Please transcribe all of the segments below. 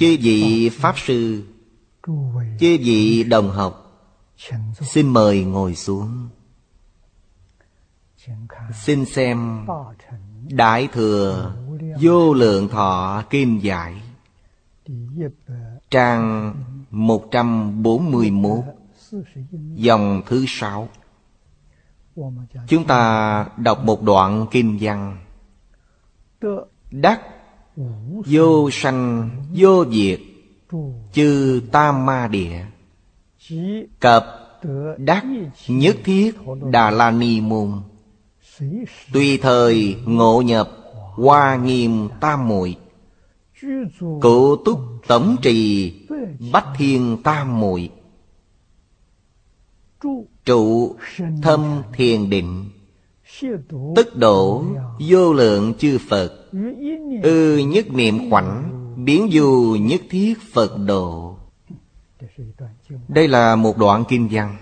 Chư vị Pháp Sư, chư vị đồng học, xin mời ngồi xuống. Xin xem Đại Thừa Vô Lượng Thọ Kim Giải, trang 141, dòng thứ 6. Chúng ta đọc một đoạn kinh văn. Đắc vô sanh vô diệt chư Tam Ma Địa, cập đắc nhất thiết Đà La Ni Môn, tùy thời ngộ nhập Hoa Nghiêm Tam Muội, cụ túc tổng trì Bách Thiên Tam Muội, trụ thâm thiền định, tức độ vô lượng chư Phật, nhất niệm khoảnh biến du nhất thiết Phật độ. Đây là một đoạn kinh văn.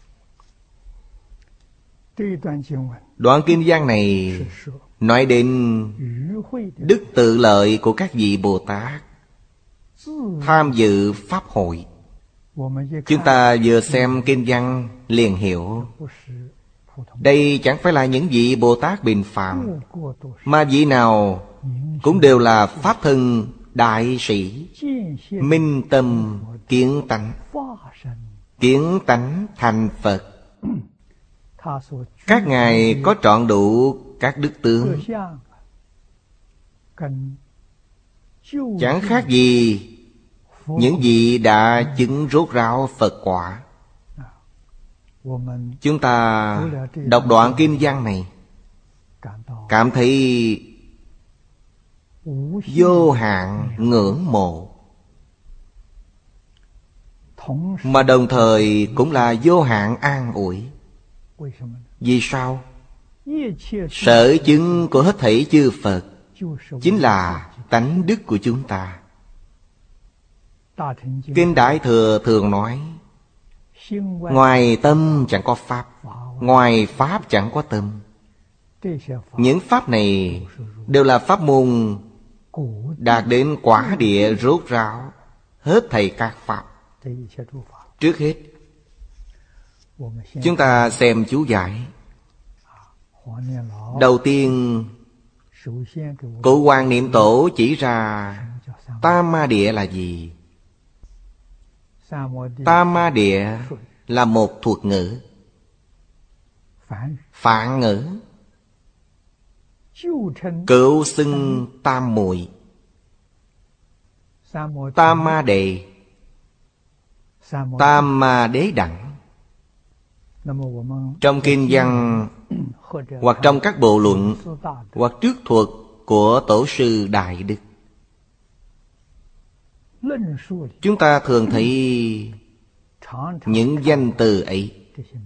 Đoạn kinh văn này nói đến đức tự lợi của các vị Bồ Tát tham dự Pháp hội. Chúng ta vừa xem kinh văn liền hiểu, đây chẳng phải là những vị Bồ Tát bình phàm, mà vị nào cũng đều là Pháp thân đại sĩ, minh tâm kiến tánh, kiến tánh thành Phật. Các ngài có trọn đủ các đức tướng, chẳng khác gì những vị đã chứng rốt ráo Phật quả. Chúng ta đọc đoạn kinh văn này cảm thấy vô hạn ngưỡng mộ, mà đồng thời cũng là vô hạn an ủi. Vì sao? Sở chứng của hết thảy chư Phật chính là tánh đức của chúng ta. Kinh Đại Thừa thường nói, ngoài tâm chẳng có Pháp, ngoài Pháp chẳng có tâm. Những Pháp này đều là pháp môn đạt đến quả địa rốt ráo hết thảy các Pháp. Trước hết, chúng ta xem chú giải. Đầu tiên, Cụ Hoàng Niệm Tổ chỉ ra Tam Ma Địa là gì. Tam Ma Địa là một thuật ngữ, phạn ngữ, cựu xưng Tam Muội, Tam Ma Đề, Tam Ma Đế Đẳng. Trong kinh văn hoặc trong các bộ luận hoặc trước thuật của Tổ sư Đại Đức, chúng ta thường thấy những danh từ ấy.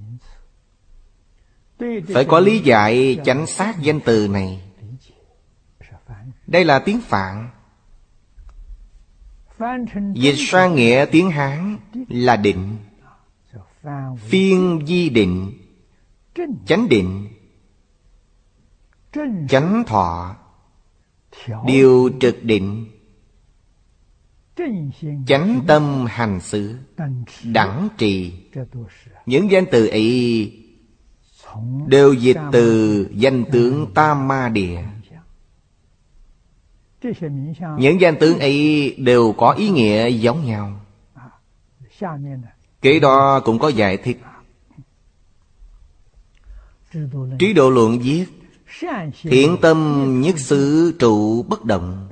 Phải có lý giải chánh xác danh từ này. Đây là tiếng Phạn. Dịch sang nghĩa tiếng Hán là định, phiên di định, chánh định, chánh thọ, điều trực định, chánh tâm hành xứ, đẳng trì. Những danh từ ấy đều dịch từ danh tướng Tam Ma Địa. Những danh tướng ấy đều có ý nghĩa giống nhau. Kế đó cũng có giải thích. Trí Độ Luận viết, thiện tâm nhất xứ trụ bất động,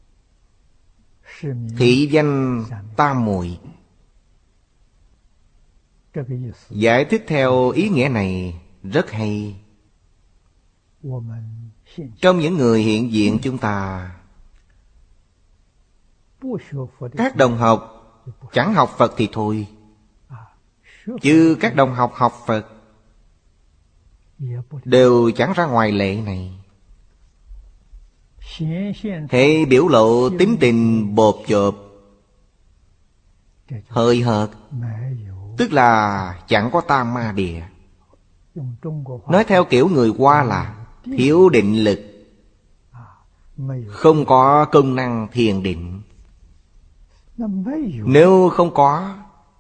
thị danh Tam Muội. Giải thích theo ý nghĩa này rất hay. Trong những người hiện diện chúng ta, các đồng học chẳng học Phật thì thôi, chứ các đồng học học Phật đều chẳng ra ngoài lệ này. Hệ biểu lộ tính tình bộp chộp, hời hợt, tức là chẳng có Tam Ma Địa. Nói theo kiểu người Hoa là thiếu định lực, không có công năng thiền định. Nếu không có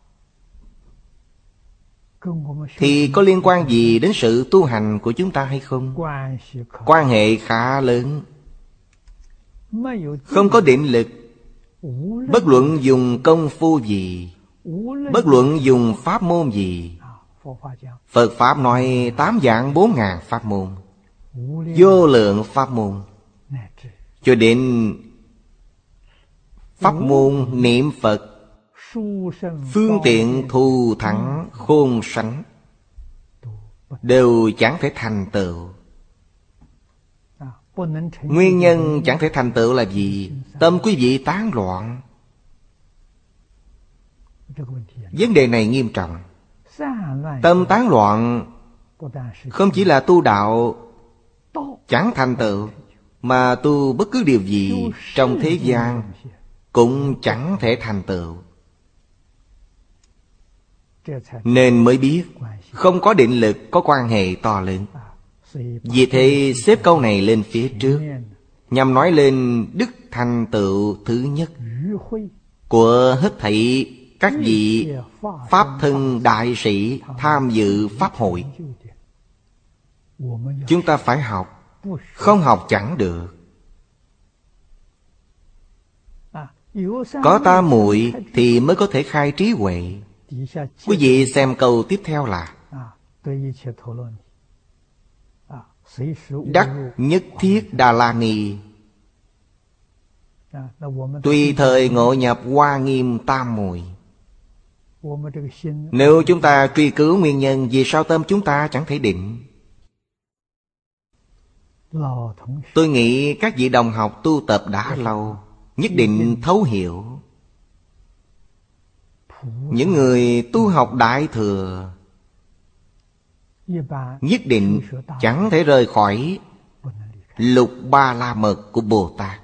thì có liên quan gì đến sự tu hành của chúng ta hay không? Quan hệ khá lớn. Không có định lực, bất luận dùng công phu gì, bất luận dùng pháp môn gì. Phật Pháp nói 8 vạn 4 ngàn pháp môn, vô lượng pháp môn, cho đến pháp môn niệm Phật, phương tiện thù thắng khôn sánh, đều chẳng thể thành tựu. Nguyên nhân chẳng thể thành tựu là gì? Tâm quý vị tán loạn. Vấn đề này nghiêm trọng. Tâm tán loạn không chỉ là tu đạo chẳng thành tựu, mà tu bất cứ điều gì trong thế gian cũng chẳng thể thành tựu. Nên mới biết không có định lực có quan hệ to lớn. Vì thế xếp câu này lên phía trước, nhằm nói lên đức thành tựu thứ nhất của hết thảy các vị Pháp thân đại sĩ tham dự Pháp hội. Chúng ta phải học, không học chẳng được. Có tam muội thì mới có thể khai trí huệ. Quý vị xem câu tiếp theo là đắc nhất thiết Đà La Ni, tùy thời ngộ nhập Hoa Nghiêm tam muội. Nếu chúng ta truy cứu nguyên nhân vì sao tâm chúng ta chẳng thể định, tôi nghĩ các vị đồng học tu tập đã lâu nhất định thấu hiểu. Những người tu học Đại Thừa nhất định chẳng thể rời khỏi Lục Ba La Mật của Bồ Tát.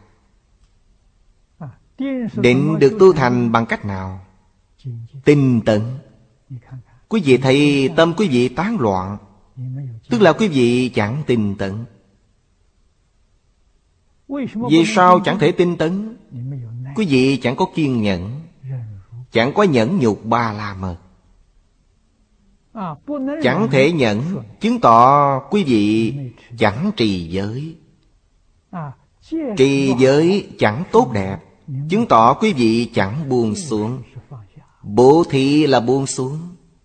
Định được tu thành bằng cách nào? Tinh tấn. Quý vị thấy tâm quý vị tán loạn, tức là quý vị chẳng tinh tấn. Vì sao chẳng thể tinh tấn? Quý vị chẳng có kiên nhẫn, chẳng có nhẫn nhục Ba La Mật. Chẳng thể nhẫn, chứng tỏ quý vị chẳng trì giới. Trì giới chẳng tốt đẹp, chứng tỏ quý vị chẳng buông xuống. Bố thí là buông xuống.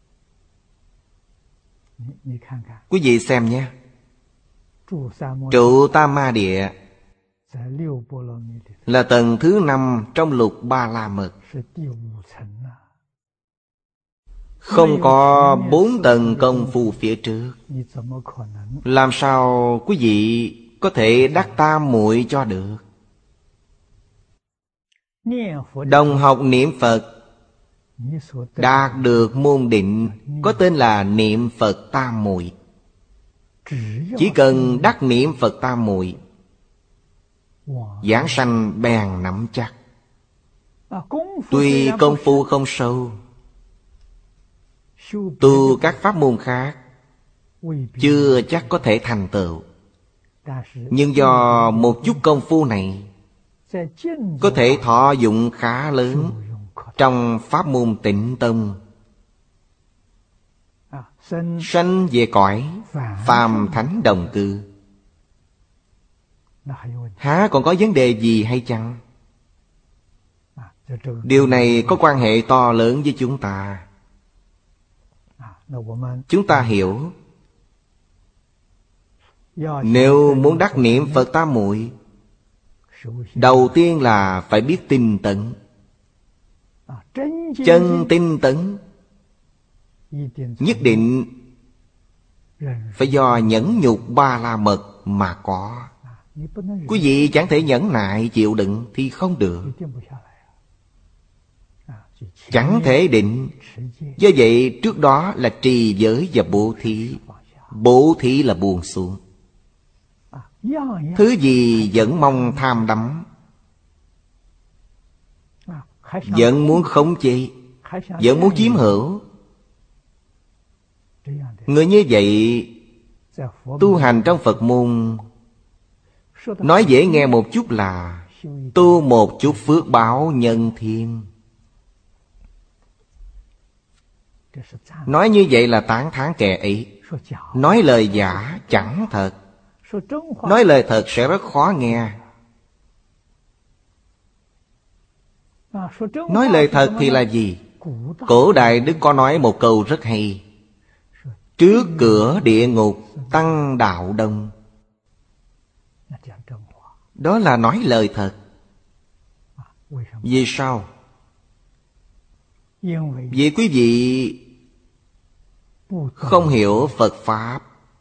Quý vị xem nhé. Trụ Tam Ma Địa là tầng thứ 5 trong Lục Ba La Mật. Không có 4 tầng công phu phía trước, làm sao quý vị có thể đắc tam muội cho được? Đồng học niệm Phật đạt được môn định có tên là niệm Phật tam muội. Chỉ cần đắc niệm Phật tam muội, giảng sanh bèn nắm chắc. Tuy công phu không sâu, tu các pháp môn khác chưa chắc có thể thành tựu, nhưng do một chút công phu này có thể thọ dụng khá lớn trong pháp môn Tịnh Tông. Sanh về cõi phàm thánh đồng cư, há còn có vấn đề gì hay chăng? Điều này có quan hệ to lớn với chúng ta. Chúng ta hiểu, nếu muốn đắc niệm Phật tam muội, đầu tiên là phải biết tinh tấn. Chân tinh tấn nhất định phải do nhẫn nhục Ba La Mật mà có. Quý vị chẳng thể nhẫn nại chịu đựng thì không được, chẳng thể định. Do vậy trước đó là trì giới và bố thí. Bố thí là buông xuống. Thứ gì vẫn mong tham đắm, vẫn muốn khống chế, vẫn muốn chiếm hữu, người như vậy tu hành trong Phật môn, nói dễ nghe một chút là tu một chút phước báo nhân thiên. Nói như vậy là tán thán kẻ ấy. Nói lời giả chẳng thật. Nói lời thật sẽ rất khó nghe. Nói lời thật thì là gì? Cổ đại Đức có nói một câu rất hay: trước cửa địa ngục tăng đạo đông. Đó là nói lời thật. Vì sao? Vì quý vị không hiểu Phật Pháp,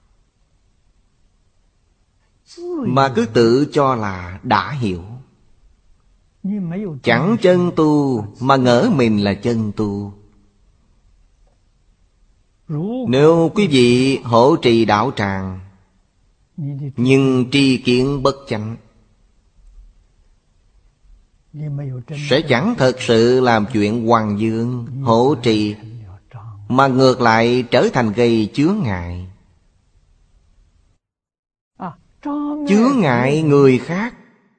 mà cứ tự cho là đã hiểu. Chẳng chân tu mà ngỡ mình là chân tu. Nếu quý vị hộ trì đạo tràng, nhưng tri kiến bất chánh, sẽ chẳng thật sự làm chuyện hoằng dương hộ trì, mà ngược lại trở thành gây chướng ngại. Chướng ngại người khác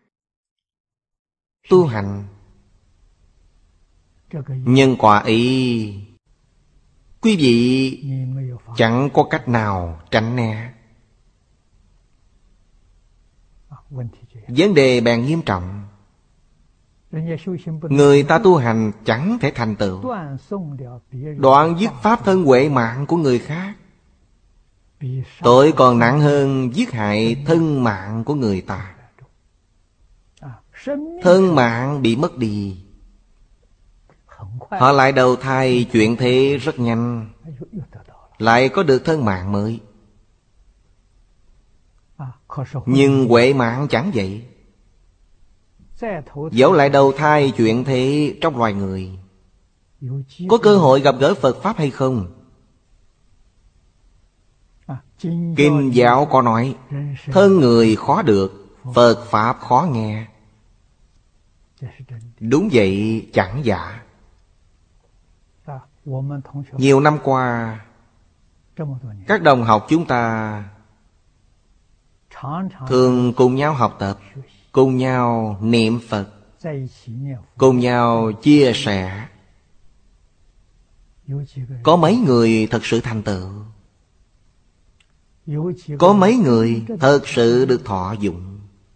tu hành. Nhân quả ấy quý vị chẳng có cách nào tránh né. Vấn đề bèn nghiêm trọng. Người ta tu hành chẳng thể thành tựu, đoạn dứt pháp thân huệ mạng của người khác. Tội còn nặng hơn giết hại thân mạng của người ta. Thân mạng bị mất đi, họ lại đầu thai chuyển thế rất nhanh, lại có được thân mạng mới. Nhưng huệ mạng chẳng vậy. Dẫu lại đầu thai chuyển thế trong loài người, có cơ hội gặp gỡ Phật Pháp hay không? Kinh giáo có nói, thân người khó được, Phật Pháp khó nghe. Đúng vậy, chẳng giả. Nhiều năm qua, các đồng học chúng ta thường cùng nhau học tập, cùng nhau niệm Phật, cùng nhau chia sẻ. Có mấy người thật sự thành tựu, có mấy người thật sự được thọ dụng.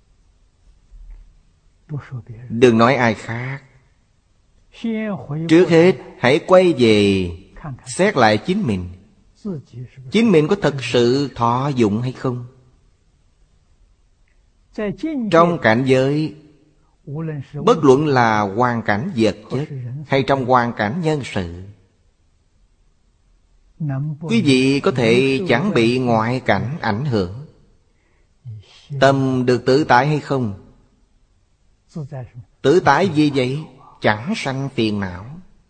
Đừng nói ai khác, trước hết hãy quay về xét lại chính mình. Chính mình có thật sự thọ dụng hay không? Trong cảnh giới, bất luận là hoàn cảnh vật chất hay trong hoàn cảnh nhân sự, quý vị có thể chẳng bị ngoại cảnh ảnh hưởng. Tâm được tự tại hay không? Tự tại gì vậy? Chẳng sanh phiền não,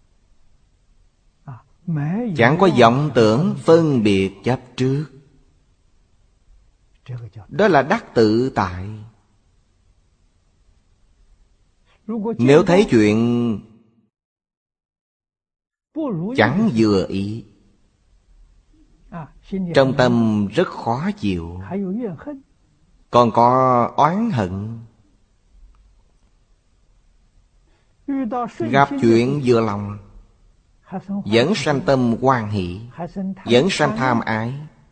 chẳng có vọng tưởng phân biệt chấp trước. Đó là đắc tự tại. Nếu thấy chuyện chẳng vừa ý, trong tâm rất khó chịu, còn có oán hận, gặp chuyện vừa lòng, vẫn sanh tâm hoan hỷ, vẫn sanh tham ái.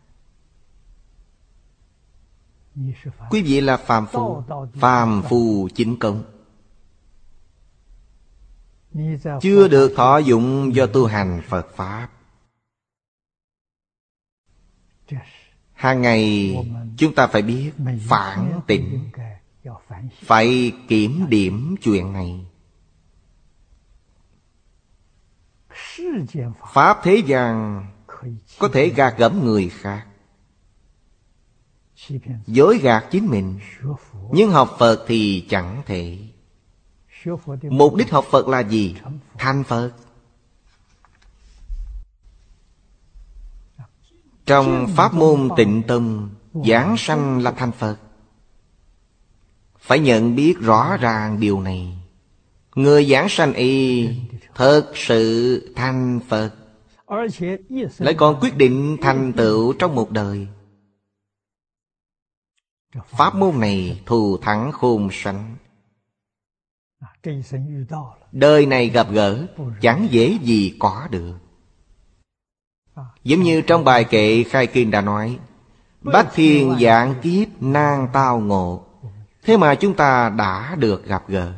Quý vị là phàm phu, phàm phu chính công, chưa được thọ dụng do tu hành Phật Pháp. Hàng ngày chúng ta phải biết phản tỉnh, phải kiểm điểm chuyện này. Pháp thế gian có thể gạt gẫm người khác, dối gạt chính mình, nhưng học Phật thì chẳng thể. Mục đích học Phật là gì? Thành Phật. Trong pháp môn Tịnh Tông, giảng sanh là thành Phật. Phải nhận biết rõ ràng điều này. Người giảng sanh y thật sự thành Phật, lại còn quyết định thành tựu trong một đời. Pháp môn này thù thắng khôn sánh. Đời này gặp gỡ chẳng dễ gì có được. Giống như trong bài kệ khai kinh đã nói, bách thiên vạn kiếp nan tao ngộ. Thế mà chúng ta đã được gặp gỡ.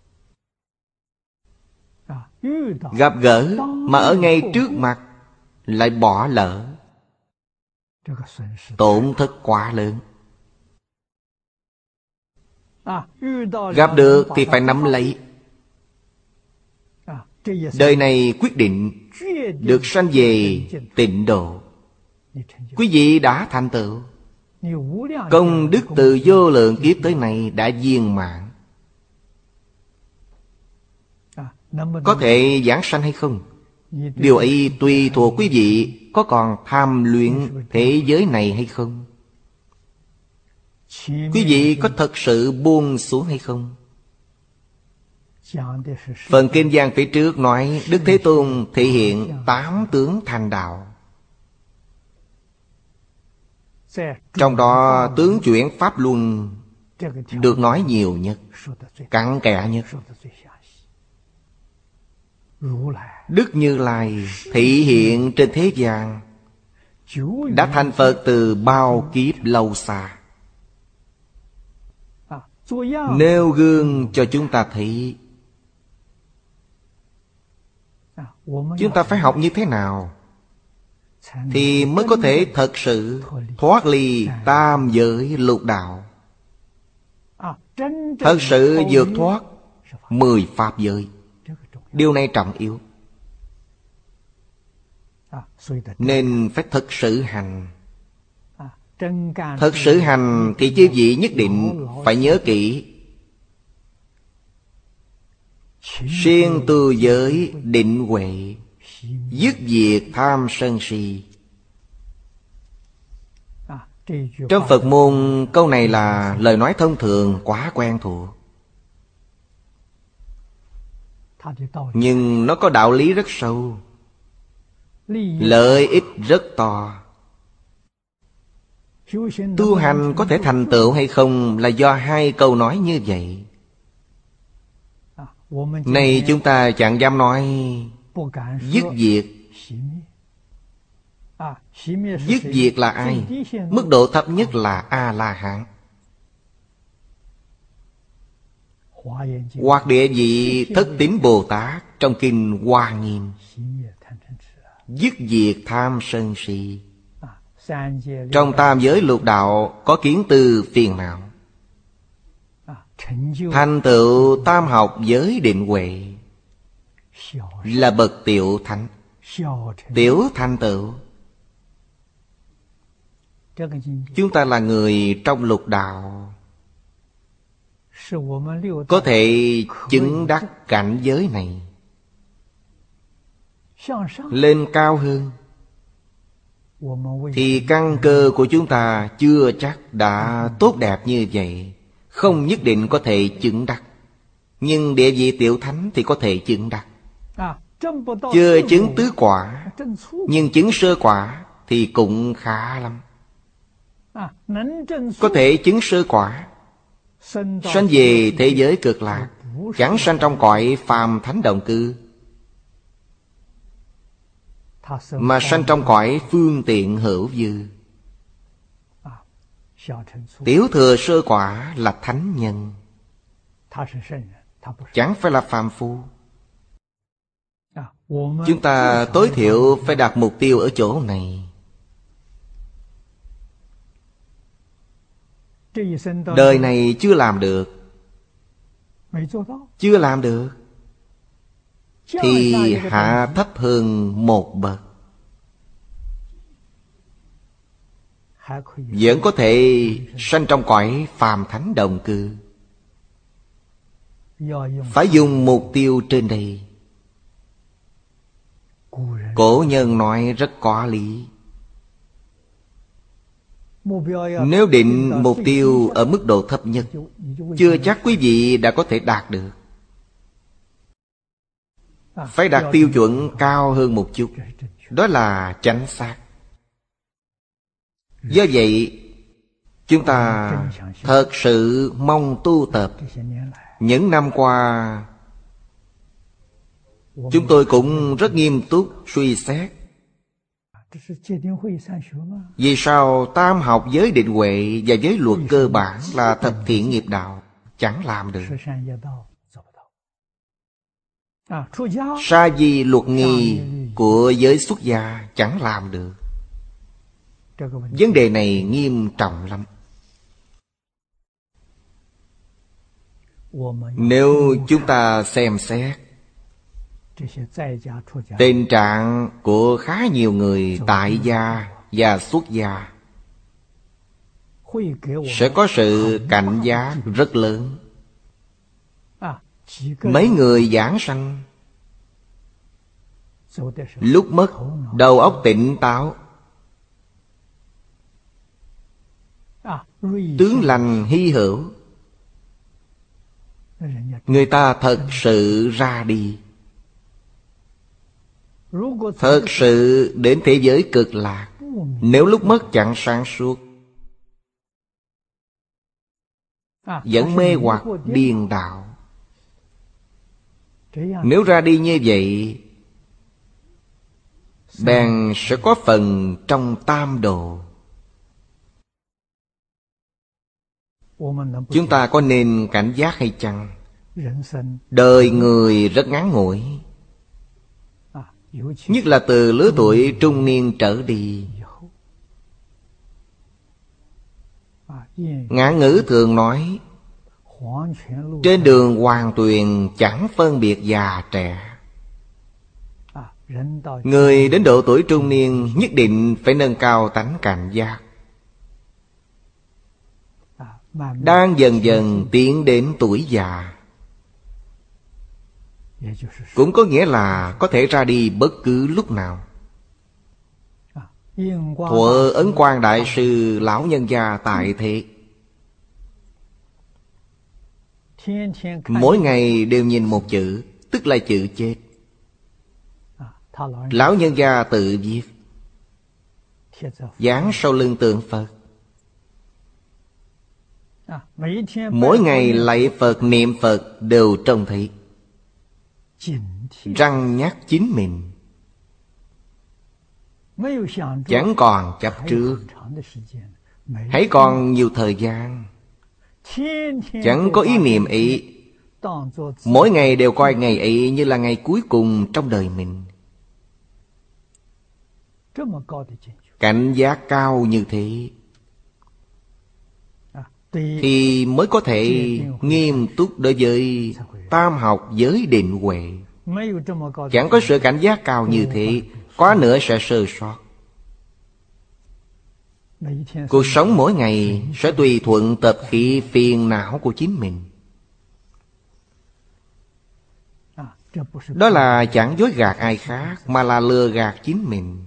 Gặp gỡ mà ở ngay trước mặt lại bỏ lỡ, tổn thất quá lớn. Gặp được thì phải nắm lấy. Đời này quyết định được sanh về tịnh độ. Quý vị đã thành tựu. Công đức từ vô lượng kiếp tới nay đã viên mãn. Có thể giảng sanh hay không? Điều ấy tùy thuộc quý vị có còn tham luyện thế giới này hay không. Quý vị có thật sự buông xuống hay không? Phần kinh văn phía trước nói Đức Thế Tôn thể hiện 8 tướng thành đạo. Trong đó tướng chuyển Pháp Luân được nói nhiều nhất, cặn kẽ nhất. Đức Như Lai thị hiện trên thế gian, đã thành Phật từ bao kiếp lâu xa. Nêu gương cho chúng ta thấy. Chúng ta phải học như thế nào thì mới có thể thật sự thoát ly tam giới lục đạo, thật sự vượt thoát 10 pháp giới. Điều này trọng yếu. Nên phải thật sự hành. Thật sự hành thì chư vị nhất định phải nhớ kỹ. Siêng tu giới định huệ, dứt diệt tham sân si. Trong Phật môn câu này là lời nói thông thường quá quen thuộc, nhưng nó có đạo lý rất sâu, lợi ích rất to. Tu hành có thể thành tựu hay không là do hai câu nói như vậy. Này chúng ta chẳng dám nói dứt diệt. Dứt diệt là ai? Mức độ thấp nhất là A-la-hán. Hoặc địa vị Thất Tín Bồ Tát trong kinh Hoa Nghiêm. Dứt diệt tham sân si. Trong tam giới lục đạo có kiến tư phiền não, thành tựu tam học giới định huệ, là bậc tiểu thánh. Tiểu thành tựu. Chúng ta là người trong lục đạo, có thể chứng đắc cảnh giới này. Lên cao hơn thì căn cơ của chúng ta chưa chắc đã tốt đẹp như vậy, không nhất định có thể chứng đắc. Nhưng địa vị tiểu thánh thì có thể chứng đắc. Chưa chứng tứ quả, nhưng chứng sơ quả thì cũng khá lắm. Có thể chứng sơ quả, sanh về thế giới cực lạc, chẳng sanh trong cõi phàm thánh đồng cư, mà sanh trong cõi phương tiện hữu dư. Tiểu thừa sơ quả là thánh nhân, chẳng phải là phàm phu. Chúng ta tối thiểu phải đặt mục tiêu ở chỗ này. Đời này chưa làm được, chưa làm được thì hạ thấp hơn một bậc, vẫn có thể sanh trong cõi phàm thánh đồng cư. Phải dùng mục tiêu trên đây. Cổ nhân nói rất có lý. Nếu định mục tiêu ở mức độ thấp nhất, chưa chắc quý vị đã có thể đạt được. Phải đặt tiêu chuẩn cao hơn một chút. Đó là chánh xác. Do vậy, chúng ta thật sự mong tu tập. Những năm qua, chúng tôi cũng rất nghiêm túc suy xét Vì sao tam học giới định huệ và giới luật cơ bản là thập thiện nghiệp đạo chẳng làm được? Sa di luật nghi của giới xuất gia chẳng làm được. Vấn đề này nghiêm trọng lắm. Nếu chúng ta xem xét tình trạng của khá nhiều người tại gia và xuất gia, sẽ có sự cảnh giác rất lớn. Mấy người giảng sanh lúc mất đầu óc tỉnh táo, tướng lành hy hữu, người ta thật sự ra đi, thật sự đến thế giới cực lạc. Nếu lúc mất chẳng sáng suốt, vẫn mê hoặc điên đạo, nếu ra đi như vậy, bèn sẽ có phần trong tam đồ. Chúng ta có nên cảnh giác hay chăng? Đời người rất ngắn ngủi, nhất là từ lứa tuổi trung niên trở đi. Ngạn ngữ thường nói, trên đường hoàng tuyền chẳng phân biệt già trẻ. Người đến độ tuổi trung niên nhất định phải nâng cao tánh cảnh giác, đang dần dần tiến đến tuổi già. Cũng có nghĩa là có thể ra đi bất cứ lúc nào. Thuở Ấn Quang Đại Sư lão nhân gia tại thế, mỗi ngày đều nhìn một chữ, tức là chữ chết. Lão nhân gia tự viết, dán sau lưng tượng Phật. Mỗi ngày lạy Phật niệm Phật đều trông thấy, răn nhắc chính mình, chẳng còn chấp trước, hãy còn nhiều thời gian. Chẳng có ý niệm ấy, mỗi ngày đều coi ngày ấy như là ngày cuối cùng trong đời mình. Cảnh giác cao như thế thì mới có thể nghiêm túc đối với tam học giới định huệ. Chẳng có sự cảnh giác cao như thế, quá nữa sẽ sơ sót. Cuộc sống mỗi ngày sẽ tùy thuận tập khí phiền não của chính mình. Đó là chẳng dối gạt ai khác, mà là lừa gạt chính mình.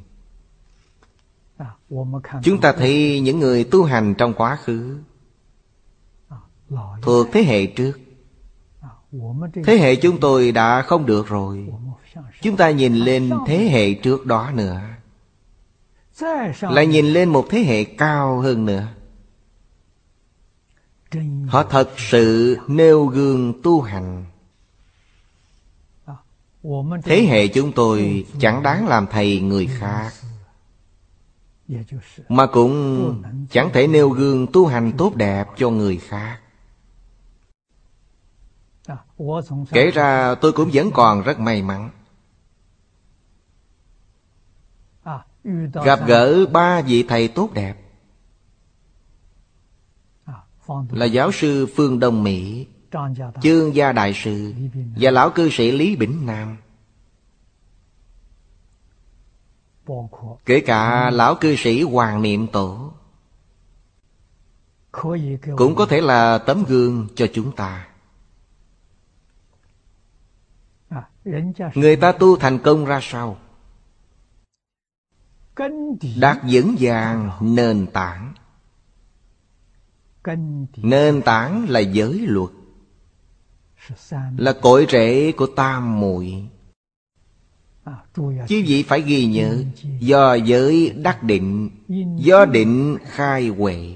Chúng ta thấy những người tu hành trong quá khứ, thuộc thế hệ trước. Thế hệ chúng tôi đã không được rồi, chúng ta nhìn lên thế hệ trước đó nữa, lại nhìn lên một thế hệ cao hơn nữa. Họ thật sự nêu gương tu hành. Thế hệ chúng tôi chẳng đáng làm thầy người khác, mà cũng chẳng thể nêu gương tu hành tốt đẹp cho người khác. Kể ra tôi cũng vẫn còn rất may mắn, gặp gỡ 3 vị thầy tốt đẹp, là giáo sư Phương Đông Mỹ, Chương Gia Đại Sư và lão cư sĩ Lý Bỉnh Nam. Kể cả lão cư sĩ Hoàng Niệm Tổ cũng có thể là tấm gương cho chúng ta. Người ta tu thành công ra sao? Đặt vững vàng nền tảng. Nền tảng là giới luật, là cội rễ của tam muội. Chứ gì phải ghi nhớ, do giới đắc định, do định khai huệ.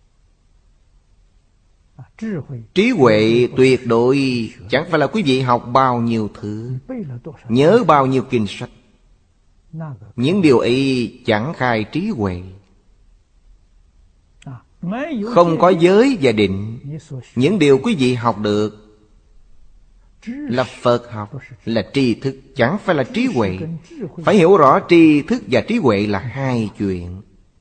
Trí huệ tuyệt đối chẳng phải là quý vị học bao nhiêu thứ, nhớ bao nhiêu kinh sách. Những điều ấy chẳng khai trí huệ. Không có giới và định. Những điều quý vị học được là Phật học, là tri thức, chẳng phải là trí huệ. Phải hiểu rõ tri thức và trí huệ là hai chuyện.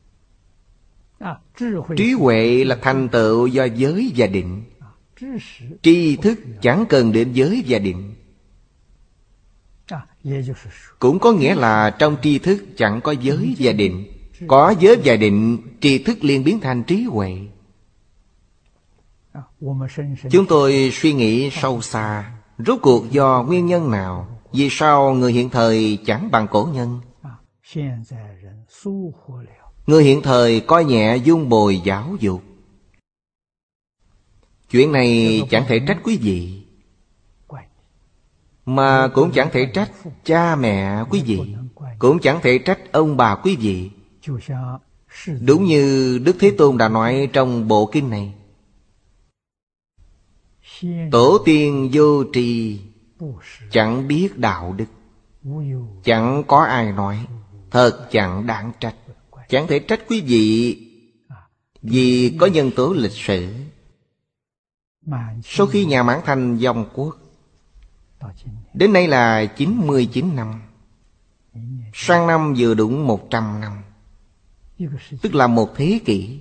Trí huệ là thành tựu do giới và định. Tri thức chẳng cần đến giới và định. Cũng có nghĩa là trong tri thức chẳng có giới và định. Có giới và định, tri thức liền biến thành trí huệ. Chúng tôi suy nghĩ sâu xa, rốt cuộc do nguyên nhân nào? Vì sao người hiện thời chẳng bằng cổ nhân? Người hiện thời coi nhẹ dung bồi giáo dục. Chuyện này chẳng thể trách quý vị, mà cũng chẳng thể trách cha mẹ quý vị, cũng chẳng thể trách ông bà quý vị. Đúng như Đức Thế Tôn đã nói trong bộ kinh này: tổ tiên vô tri, chẳng biết đạo đức. Chẳng có ai nói, thật chẳng đáng trách. Chẳng thể trách quý vị, vì có nhân tố lịch sử. Sau khi nhà Mãn Thanh vong quốc, đến nay là 99 năm. Sang năm vừa đúng 100 năm, tức là một thế kỷ.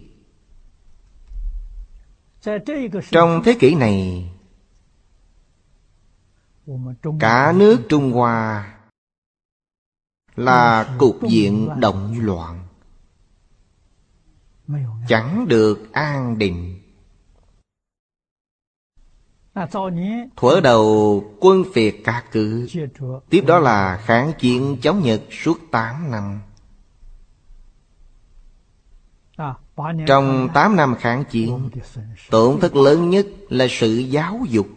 Trong thế kỷ này, cả nước Trung Hoa là cục diện động loạn, chẳng được an định. Thuở đầu quân phiệt các cử, tiếp đó là kháng chiến chống Nhật suốt 8 năm. Trong 8 năm kháng chiến, tổn thất lớn nhất là sự giáo dục.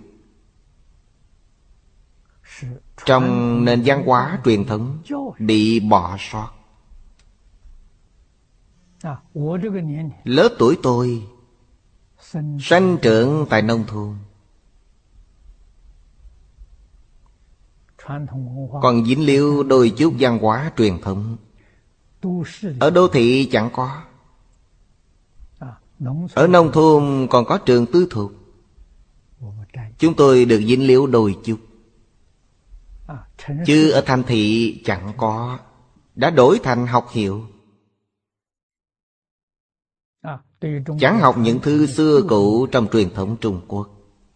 Trong nền văn hóa truyền thống bị bỏ sót. Lớp tuổi tôi sanh trưởng tại nông thôn, còn dính líu đôi chút văn hóa truyền thống. Ở đô thị chẳng có. Ở nông thôn còn có trường tư thục. Chúng tôi được dính líu đôi chút. Chứ ở thành thị chẳng có. Đã đổi thành học hiệu. Chẳng học những thứ xưa cũ trong truyền thống Trung Quốc,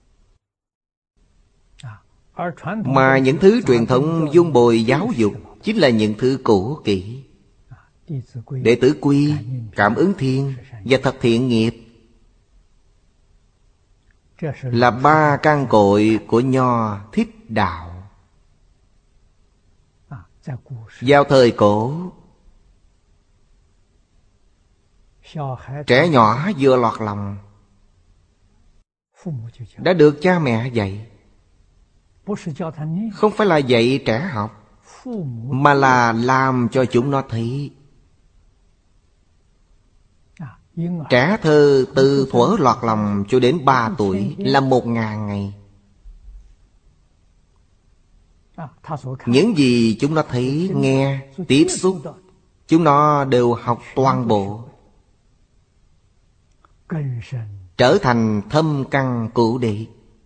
mà những thứ truyền thống dung bồi giáo dục chính là những thứ cũ kỹ. Đệ tử quy, cảm ứng thiên và thật thiện nghiệp là 3 căn cội của Nho Thích Đạo. Vào thời cổ, trẻ nhỏ vừa lọt lòng đã được cha mẹ dạy. Không phải là dạy trẻ học, mà là làm cho chúng nó thấy. Trẻ thơ từ thuở lọt lòng cho đến 3 tuổi là 1000 ngày. Những gì chúng nó thấy, nghe, tiếp xúc, chúng nó đều học toàn bộ, trở thành thâm căn cửu đệ.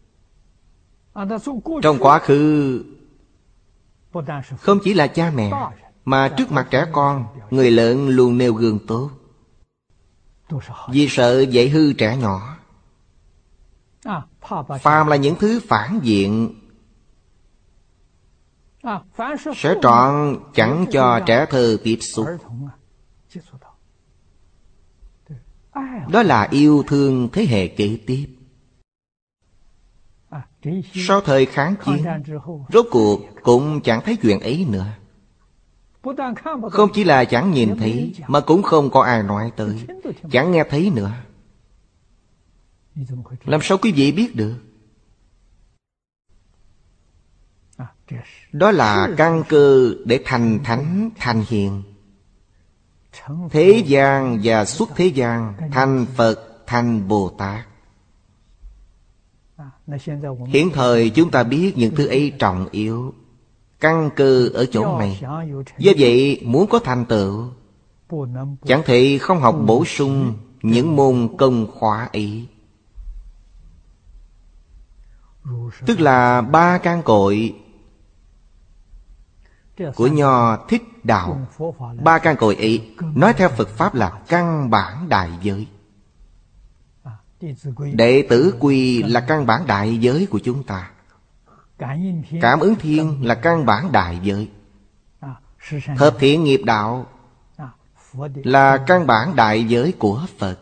Trong quá khứ, không chỉ là cha mẹ, mà trước mặt trẻ con, người lớn luôn nêu gương tốt, vì sợ dạy hư trẻ nhỏ. Phàm là những thứ phản diện, sẽ trọn chẳng cho trẻ thơ tiếp xúc. Đó là yêu thương thế hệ kế tiếp. Sau thời kháng chiến, rốt cuộc cũng chẳng thấy chuyện ấy nữa. Không chỉ là chẳng nhìn thấy, mà cũng không có ai nói tới, chẳng nghe thấy nữa. Làm sao quý vị biết được? Đó là căn cơ để thành thánh thành hiền. Thế gian và xuất thế gian, thành Phật, thành Bồ Tát. Hiện thời chúng ta biết những thứ ấy trọng yếu. căn cơ ở chỗ này. Do vậy muốn có thành tựu, chẳng thể không học bổ sung những môn công khóa ấy. Tức là ba căn cội của Nho Thích Đạo. Ba căn cội ấy nói theo Phật Pháp là căn bản đại giới. Đệ tử quy là căn bản đại giới của chúng ta. Cảm ứng thiên là căn bản đại giới. Thập thiện nghiệp đạo là căn bản đại giới của Phật.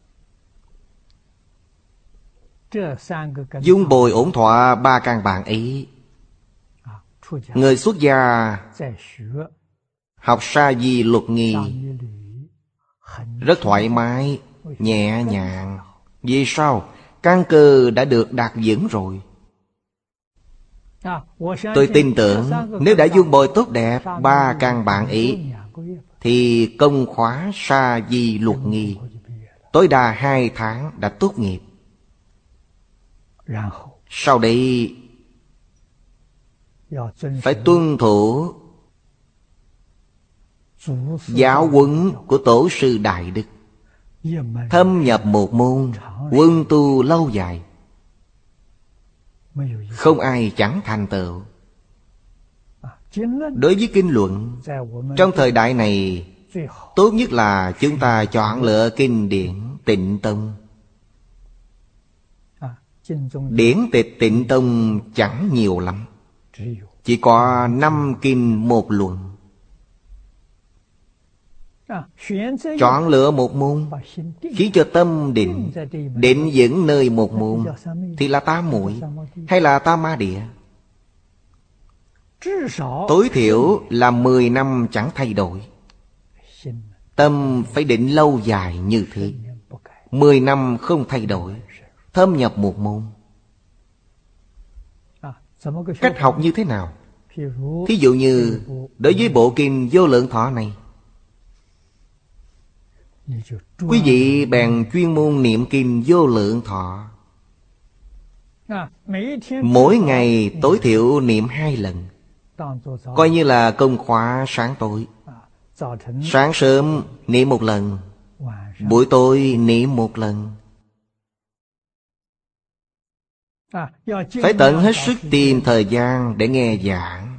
Dung bồi ổn thỏa ba căn bản ấy, người xuất gia học Sa Di Luật Nghi rất thoải mái, nhẹ nhàng. Vì sao? Căn cơ đã được đạt vững rồi. Tôi tin tưởng nếu đã dung bồi tốt đẹp ba căn bản ấy, thì công khóa Sa Di Luật Nghi tối đa 2 tháng đã tốt nghiệp. Sau đây phải tuân thủ giáo huấn của Tổ sư Đại Đức, thâm nhập một môn, quân tu lâu dài. Không ai chẳng thành tựu. Đối với kinh luận, trong thời đại này, tốt nhất là chúng ta chọn lựa kinh điển Tịnh Tông. Điển tịch Tịnh Tông chẳng nhiều lắm, chỉ có 5 kinh 1 luận. Chọn lựa một môn, khiến cho tâm định, định vững nơi một môn, thì là tam muội hay là tam ma địa. Tối thiểu là 10 năm chẳng thay đổi. Tâm phải định lâu dài như thế, 10 năm không thay đổi, thâm nhập một môn. Cách học như thế nào? Thí dụ như đối với bộ kinh Vô Lượng Thọ này, quý vị bèn chuyên môn niệm kinh Vô Lượng Thọ. Mỗi ngày tối thiểu niệm 2 lần, coi như là công khóa sáng tối. Sáng sớm niệm 1 lần, buổi tối niệm 1 lần. Phải tận hết sức tìm thời gian để nghe giảng.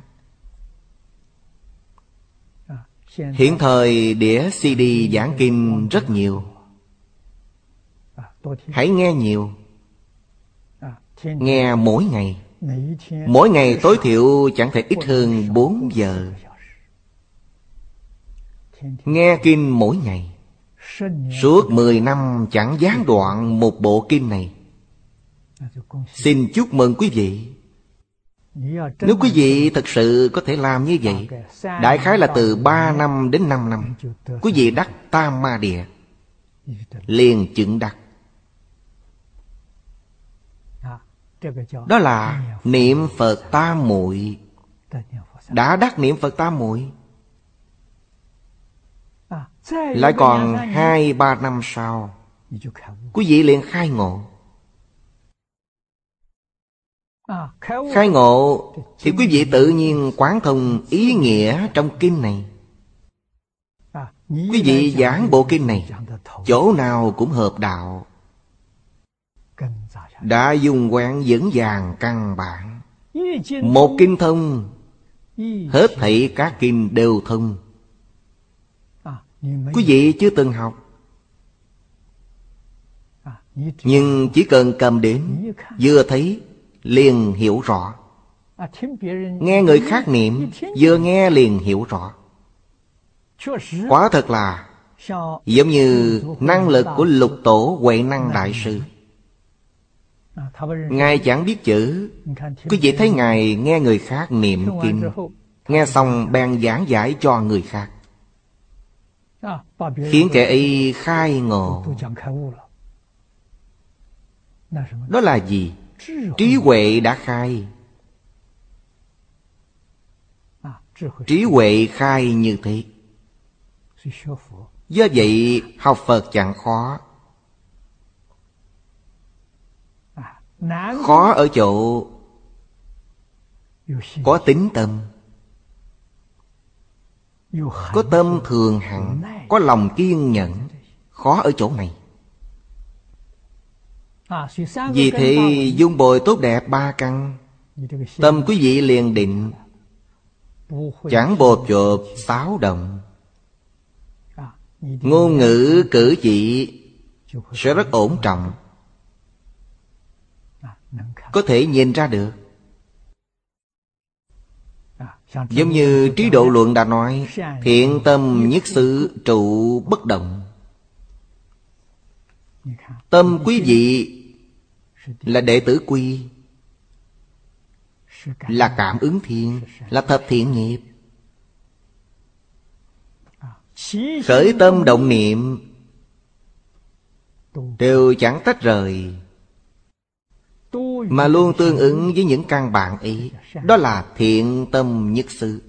Hiện thời đĩa CD giảng kinh rất nhiều. Hãy nghe nhiều. Nghe mỗi ngày. Mỗi ngày tối thiểu chẳng thể ít hơn 4 giờ. Nghe kinh mỗi ngày, suốt 10 năm chẳng gián đoạn một bộ kinh này. Xin chúc mừng quý vị. Nếu quý vị thật sự có thể làm như vậy, đại khái là từ 3 năm đến 5 năm, quý vị đắc tam ma địa, liền chứng đắc. Đó là niệm Phật tam muội. Đã đắc niệm Phật tam muội, lại còn 2-3 năm sau, quý vị liền khai ngộ. Khai ngộ thì quý vị tự nhiên quán thông ý nghĩa trong kinh này. Quý vị giảng bộ kinh này, chỗ nào cũng hợp đạo, đã dùng quán vững vàng căn bản. Một kinh thông, hết thảy các kinh đều thông. Quý vị chưa từng học, nhưng chỉ cần cầm đến, vừa thấy liền hiểu rõ. Nghe người khác niệm, vừa nghe liền hiểu rõ. Quả thật là giống như năng lực của Lục Tổ Huệ Năng Đại Sư. Ngài chẳng biết chữ, quý vị thấy Ngài nghe người khác niệm kinh, nghe xong bèn giảng giải cho người khác, khiến kẻ ấy khai ngộ. Đó là gì? Trí huệ đã khai. Trí huệ khai như thế. Do vậy học Phật chẳng khó. Khó ở chỗ có tín tâm. có tâm thường hằng, có lòng kiên nhẫn. Khó ở chỗ này. Vì thế dung bồi tốt đẹp 3 căn, tâm quý vị liền định, chẳng bộp chộp xáo động. Ngôn ngữ cử chỉ sẽ rất ổn trọng, có thể nhìn ra được. Giống như Trí Độ Luận đã nói, thiện tâm nhất xứ trụ bất động. Tâm quý vị là đệ tử quy, là cảm ứng thiên, là thập thiện nghiệp. Khởi tâm động niệm đều chẳng tách rời, mà luôn tương ứng với những căn bản ấy. Đó là thiện tâm nhất xứ.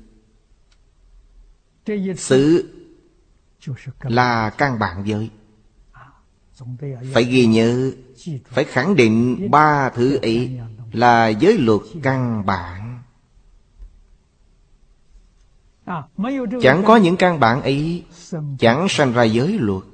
Xứ là căn bản giới. Phải ghi nhớ, phải khẳng định 3 thứ ấy là giới luật căn bản. Chẳng có những căn bản ấy, chẳng sanh ra giới luật.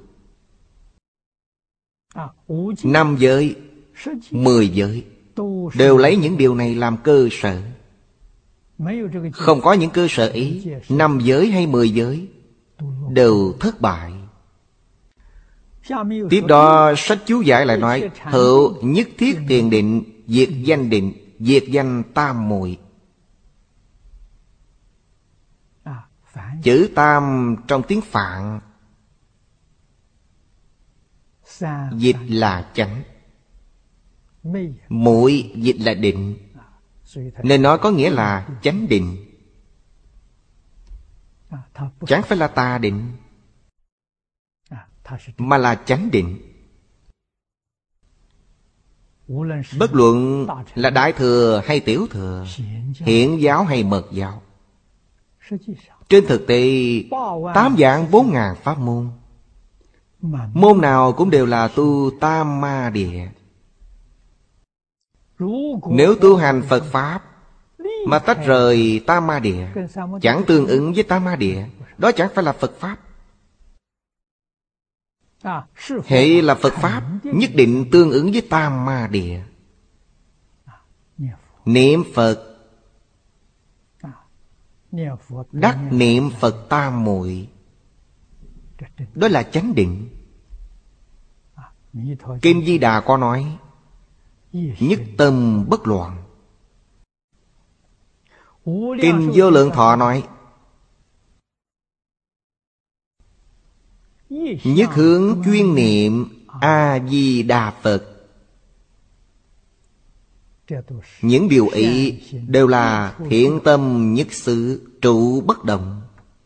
5 giới, 10 giới đều lấy những điều này làm cơ sở. Không có những cơ sở ấy, 5 giới hay 10 giới đều thất bại. Tiếp đó sách chú giải lại nói, hữu nhất thiết tiền định, diệt danh định, diệt danh tam muội. Chữ tam trong tiếng Phạn dịch là chánh, muội dịch là định, nên nó có nghĩa là chánh định, chẳng phải là tà định, mà là chánh định. Bất luận là Đại Thừa hay Tiểu Thừa, Hiển giáo hay Mật giáo, trên thực tế 8 vạn 4 ngàn pháp môn, môn nào cũng đều là tu Tam Ma Địa. Nếu tu hành Phật Pháp mà tách rời Tam Ma Địa, chẳng tương ứng với Tam Ma Địa, đó chẳng phải là Phật Pháp. Hệ là Phật Pháp, nhất định tương ứng với Tam Ma Địa. Niệm Phật, đắc niệm Phật tam muội, đó là chánh định. Kinh Di Đà có nói, nhất tâm bất loạn. Kinh Vô Lượng Thọ nói, nhất hướng chuyên niệm A-di-đà Phật. Những điều ấy đều là thiện tâm nhất xứ trụ bất động.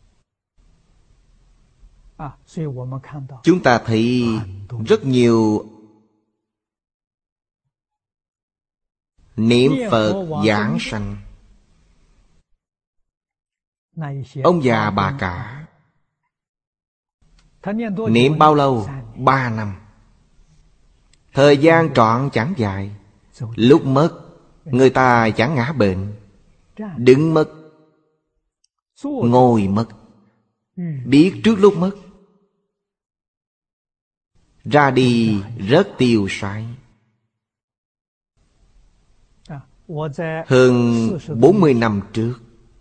Chúng ta thấy rất nhiều niệm Phật giảng sanh, ông già bà cả, niệm bao lâu? 3 năm. Thời gian trọn chẳng dài. Lúc mất, người ta chẳng ngã bệnh, đứng mất, ngồi mất, biết trước lúc mất, ra đi rất tiêu sái. Hơn 40 năm trước,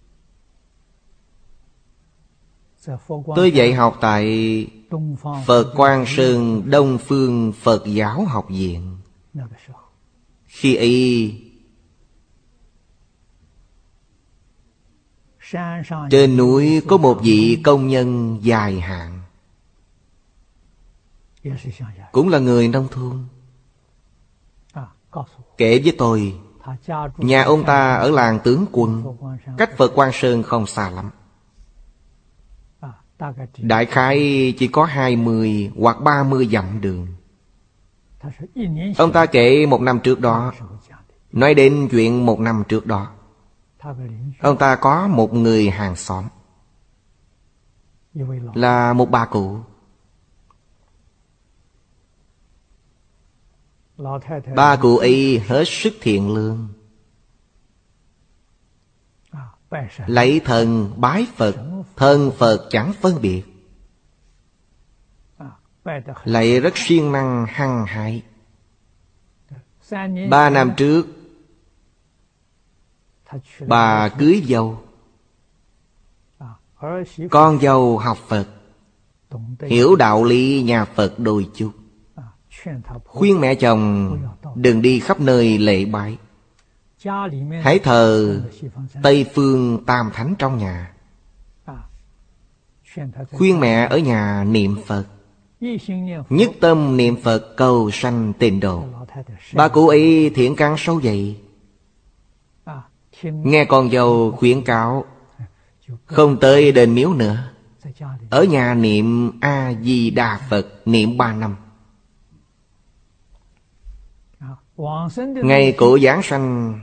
tôi dạy học tại Phật Quang Sơn Đông Phương Phật Giáo Học Viện. Khi ấy, trên núi có một vị công nhân dài hạn, cũng là người nông thôn, kể với tôi, nhà ông ta ở làng Tướng Quân, cách Phật Quang Sơn không xa lắm. Đại khái chỉ có 20 hoặc 30 dặm đường. Ông ta kể 1 năm trước đó, nói đến chuyện 1 năm trước đó, ông ta có một người hàng xóm, là một bà cụ. Bà cụ ấy hết sức thiện lương. Lạy thần bái Phật, thần Phật chẳng phân biệt. Lạy rất siêng năng hăng hái. 3 năm trước bà cưới dâu. Con dâu học Phật, hiểu đạo lý nhà Phật đôi chút. Khuyên mẹ chồng đừng đi khắp nơi lễ bái, hãy thờ Tây Phương Tam Thánh trong nhà. Khuyên mẹ ở nhà niệm Phật, nhất tâm niệm Phật cầu sanh tịnh độ. Bà cụ ấy thiện căn sâu dày, nghe con dâu khuyến cáo, không tới đền miếu nữa, ở nhà niệm A-di-đà Phật, niệm 3 năm. Ngày cụ giáng sanh,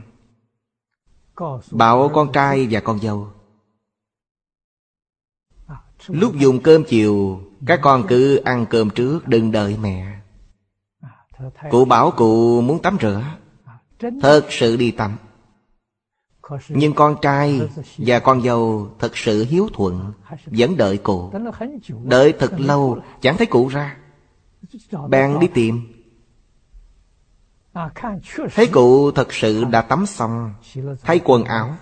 bảo con trai và con dâu, lúc dùng cơm chiều, các con cứ ăn cơm trước, đừng đợi mẹ. Cụ bảo cụ muốn tắm rửa, thật sự đi tắm. Nhưng con trai và con dâu thật sự hiếu thuận, vẫn đợi cụ. Đợi thật lâu, chẳng thấy cụ ra, bèn đi tìm. Thấy cụ thật sự đã tắm xong, thay quần áo.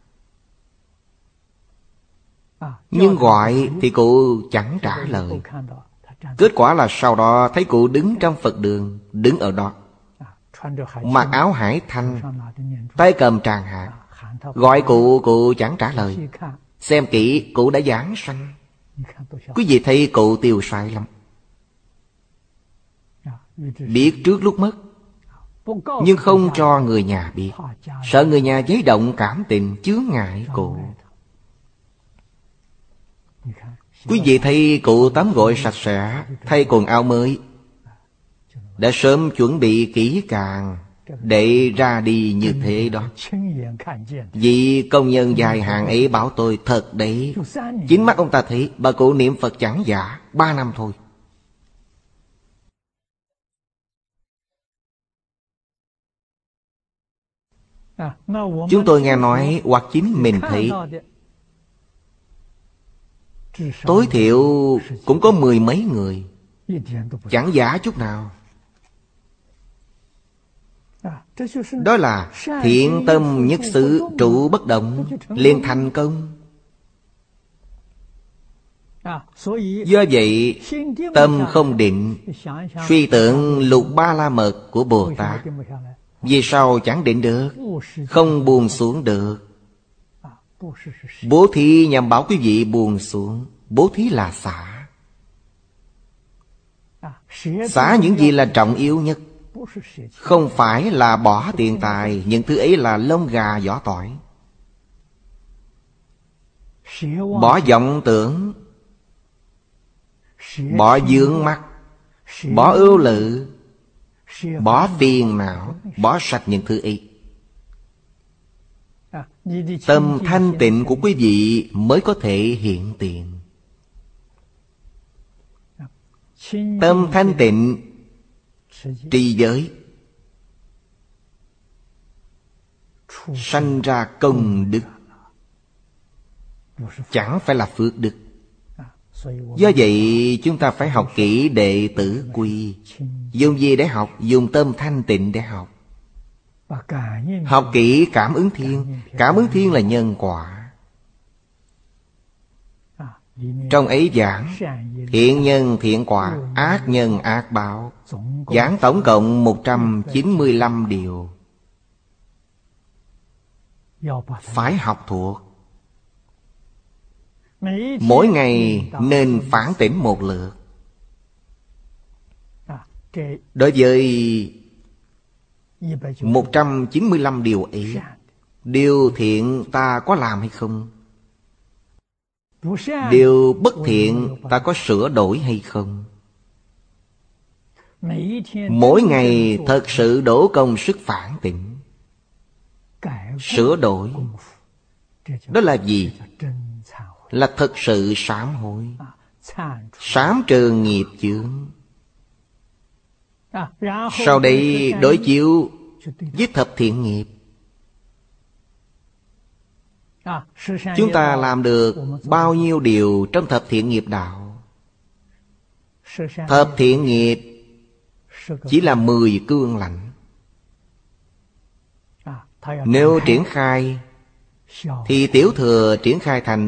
Nhưng gọi thì cụ chẳng trả lời. Kết quả là sau đó thấy cụ đứng trong Phật đường, đứng ở đó, mặc áo hải thanh, tay cầm tràng hạt. Gọi cụ chẳng trả lời. Xem kỹ, cụ đã giảng sanh. Quý vị thấy cụ tiêu sái lắm, biết trước lúc mất, nhưng không cho người nhà biết, sợ người nhà giấy động cảm tình chướng ngại cụ. Quý vị thấy cụ tắm gội sạch sẽ, thay quần áo mới, đã sớm chuẩn bị kỹ càng để ra đi như thế đó. Vị công nhân dài hạn ấy bảo tôi thật đấy, chính mắt ông ta thấy bà cụ niệm Phật chẳng giả 3 năm thôi. Chúng tôi nghe nói hoặc chính mình thấy, tối thiểu cũng có 10 mấy người, chẳng giả chút nào. Đó là thiện tâm nhất xứ trụ bất động, liền thành công. Do vậy, tâm không định, suy tưởng lục ba la mật của Bồ Tát, vì sao chẳng định được, không buông xuống được. Bố thí nhằm bảo quý vị buông xuống. Bố thí là xả. Xả những gì là trọng yếu nhất, không phải là bỏ tiền tài. Những thứ ấy là lông gà vỏ tỏi. Bỏ vọng tưởng, bỏ vướng mắc, bỏ ưu lự, bỏ phiền não, bỏ sạch những thứ ấy. Tâm thanh tịnh của quý vị mới có thể hiện tiền. Tâm thanh tịnh, trì giới, sanh ra công đức, chẳng phải là phước đức. Do vậy chúng ta phải học kỹ Đệ Tử Quy. Dùng gì để học? Dùng tâm thanh tịnh để học. Học kỹ cảm ứng thiên. Cảm ứng thiên là nhân quả. Trong ấy giảng thiện nhân thiện quả, ác nhân ác báo. Giảng tổng cộng 195 điều. Phải học thuộc. Mỗi ngày nên phản tỉnh một lượt. Đối với 195 điều ấy, điều thiện ta có làm hay không? Điều bất thiện ta có sửa đổi hay không? Mỗi ngày thật sự đổ công sức phản tỉnh, sửa đổi. Đó là gì? Là thật sự sám hối, sám trừ nghiệp chướng. Sau đây đối chiếu với thập thiện nghiệp. Chúng ta làm được bao nhiêu điều trong thập thiện nghiệp đạo? Thập thiện nghiệp chỉ là 10 cương lạnh. Nếu triển khai thì tiểu thừa triển khai thành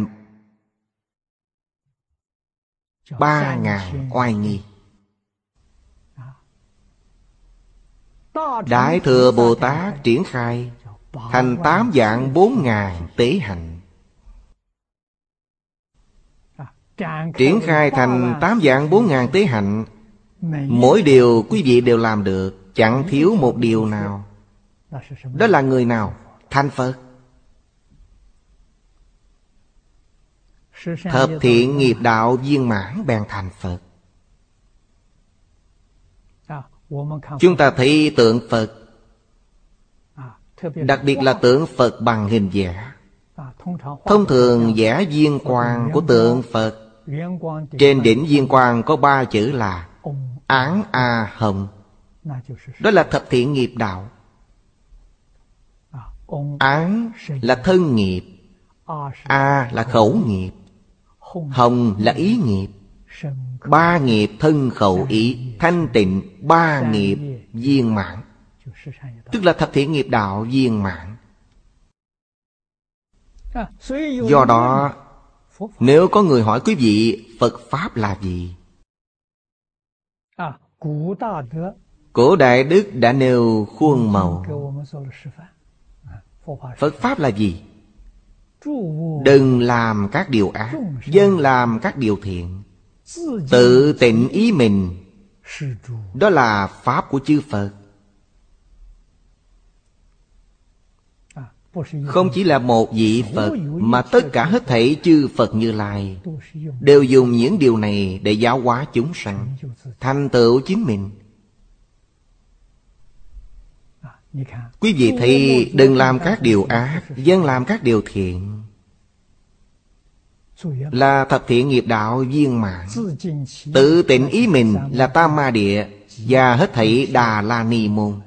3.000 oai nghi. Đại thừa Bồ Tát triển khai thành 8 vạn 4.000 tế hạnh. Triển khai thành 8 vạn 4.000 tế hạnh, mỗi điều quý vị đều làm được, chẳng thiếu một điều nào. Đó là người nào? Thành Phật. Thập thiện nghiệp đạo viên mãn bèn thành Phật. Chúng ta thấy tượng Phật, đặc biệt là tượng Phật bằng hình vẽ. Thông thường vẽ viên quang của tượng Phật, trên đỉnh viên quang có 3 chữ là Án A Hồng. Đó là thập thiện nghiệp đạo. Án là thân nghiệp, A là khẩu nghiệp, Hồng là ý nghiệp. 3 nghiệp thân khẩu ý thanh tịnh, 3 nghiệp viên mãn, tức là thập thiện nghiệp đạo viên mãn. Do đó, nếu có người hỏi quý vị Phật Pháp là gì, Cổ Đại Đức đã nêu khuôn mẫu. Phật Pháp là gì? Đừng làm các điều ác, dân làm các điều thiện, tự tịnh ý mình. Đó là Pháp của chư Phật. Không chỉ là một vị Phật, mà tất cả hết thảy chư Phật Như Lai đều dùng những điều này để giáo hóa chúng sanh, thành tựu chính mình. Quý vị thấy đừng làm các điều ác, dân làm các điều thiện, là thập thiện nghiệp đạo viên mãn. Tự tịnh ý mình là Tam Ma Địa và hết thảy Đà La Ni Môn.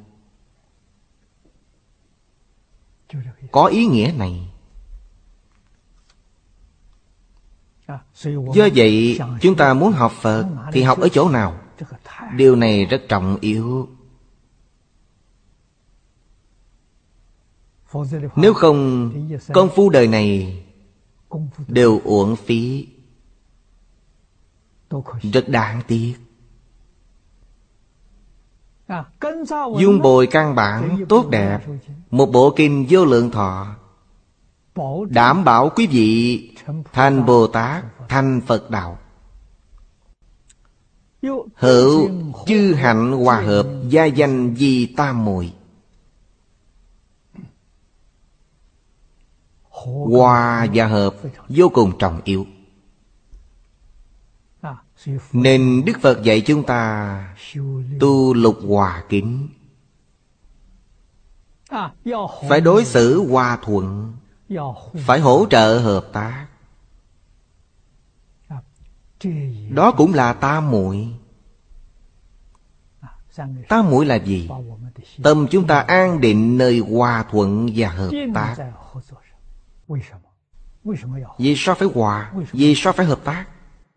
Có ý nghĩa này. Do vậy, chúng ta muốn học Phật thì học ở chỗ nào? Điều này rất trọng yếu. Nếu không, công phu đời này đều uổng phí, rất đáng tiếc. Dung bồi căn bản tốt đẹp, một bộ kinh Vô Lượng Thọ, đảm bảo quý vị thành Bồ Tát, thành Phật đạo. Hữu chư hạnh hòa hợp, gia danh di tam muội. Hòa và hợp vô cùng trọng yếu. Nên Đức Phật dạy chúng ta tu lục hòa kính, phải đối xử hòa thuận, phải hỗ trợ hợp tác. Đó cũng là tam muội. Tam muội là gì? Tâm chúng ta an định nơi hòa thuận và hợp tác. Vì sao phải hòa? Vì sao phải hợp tác?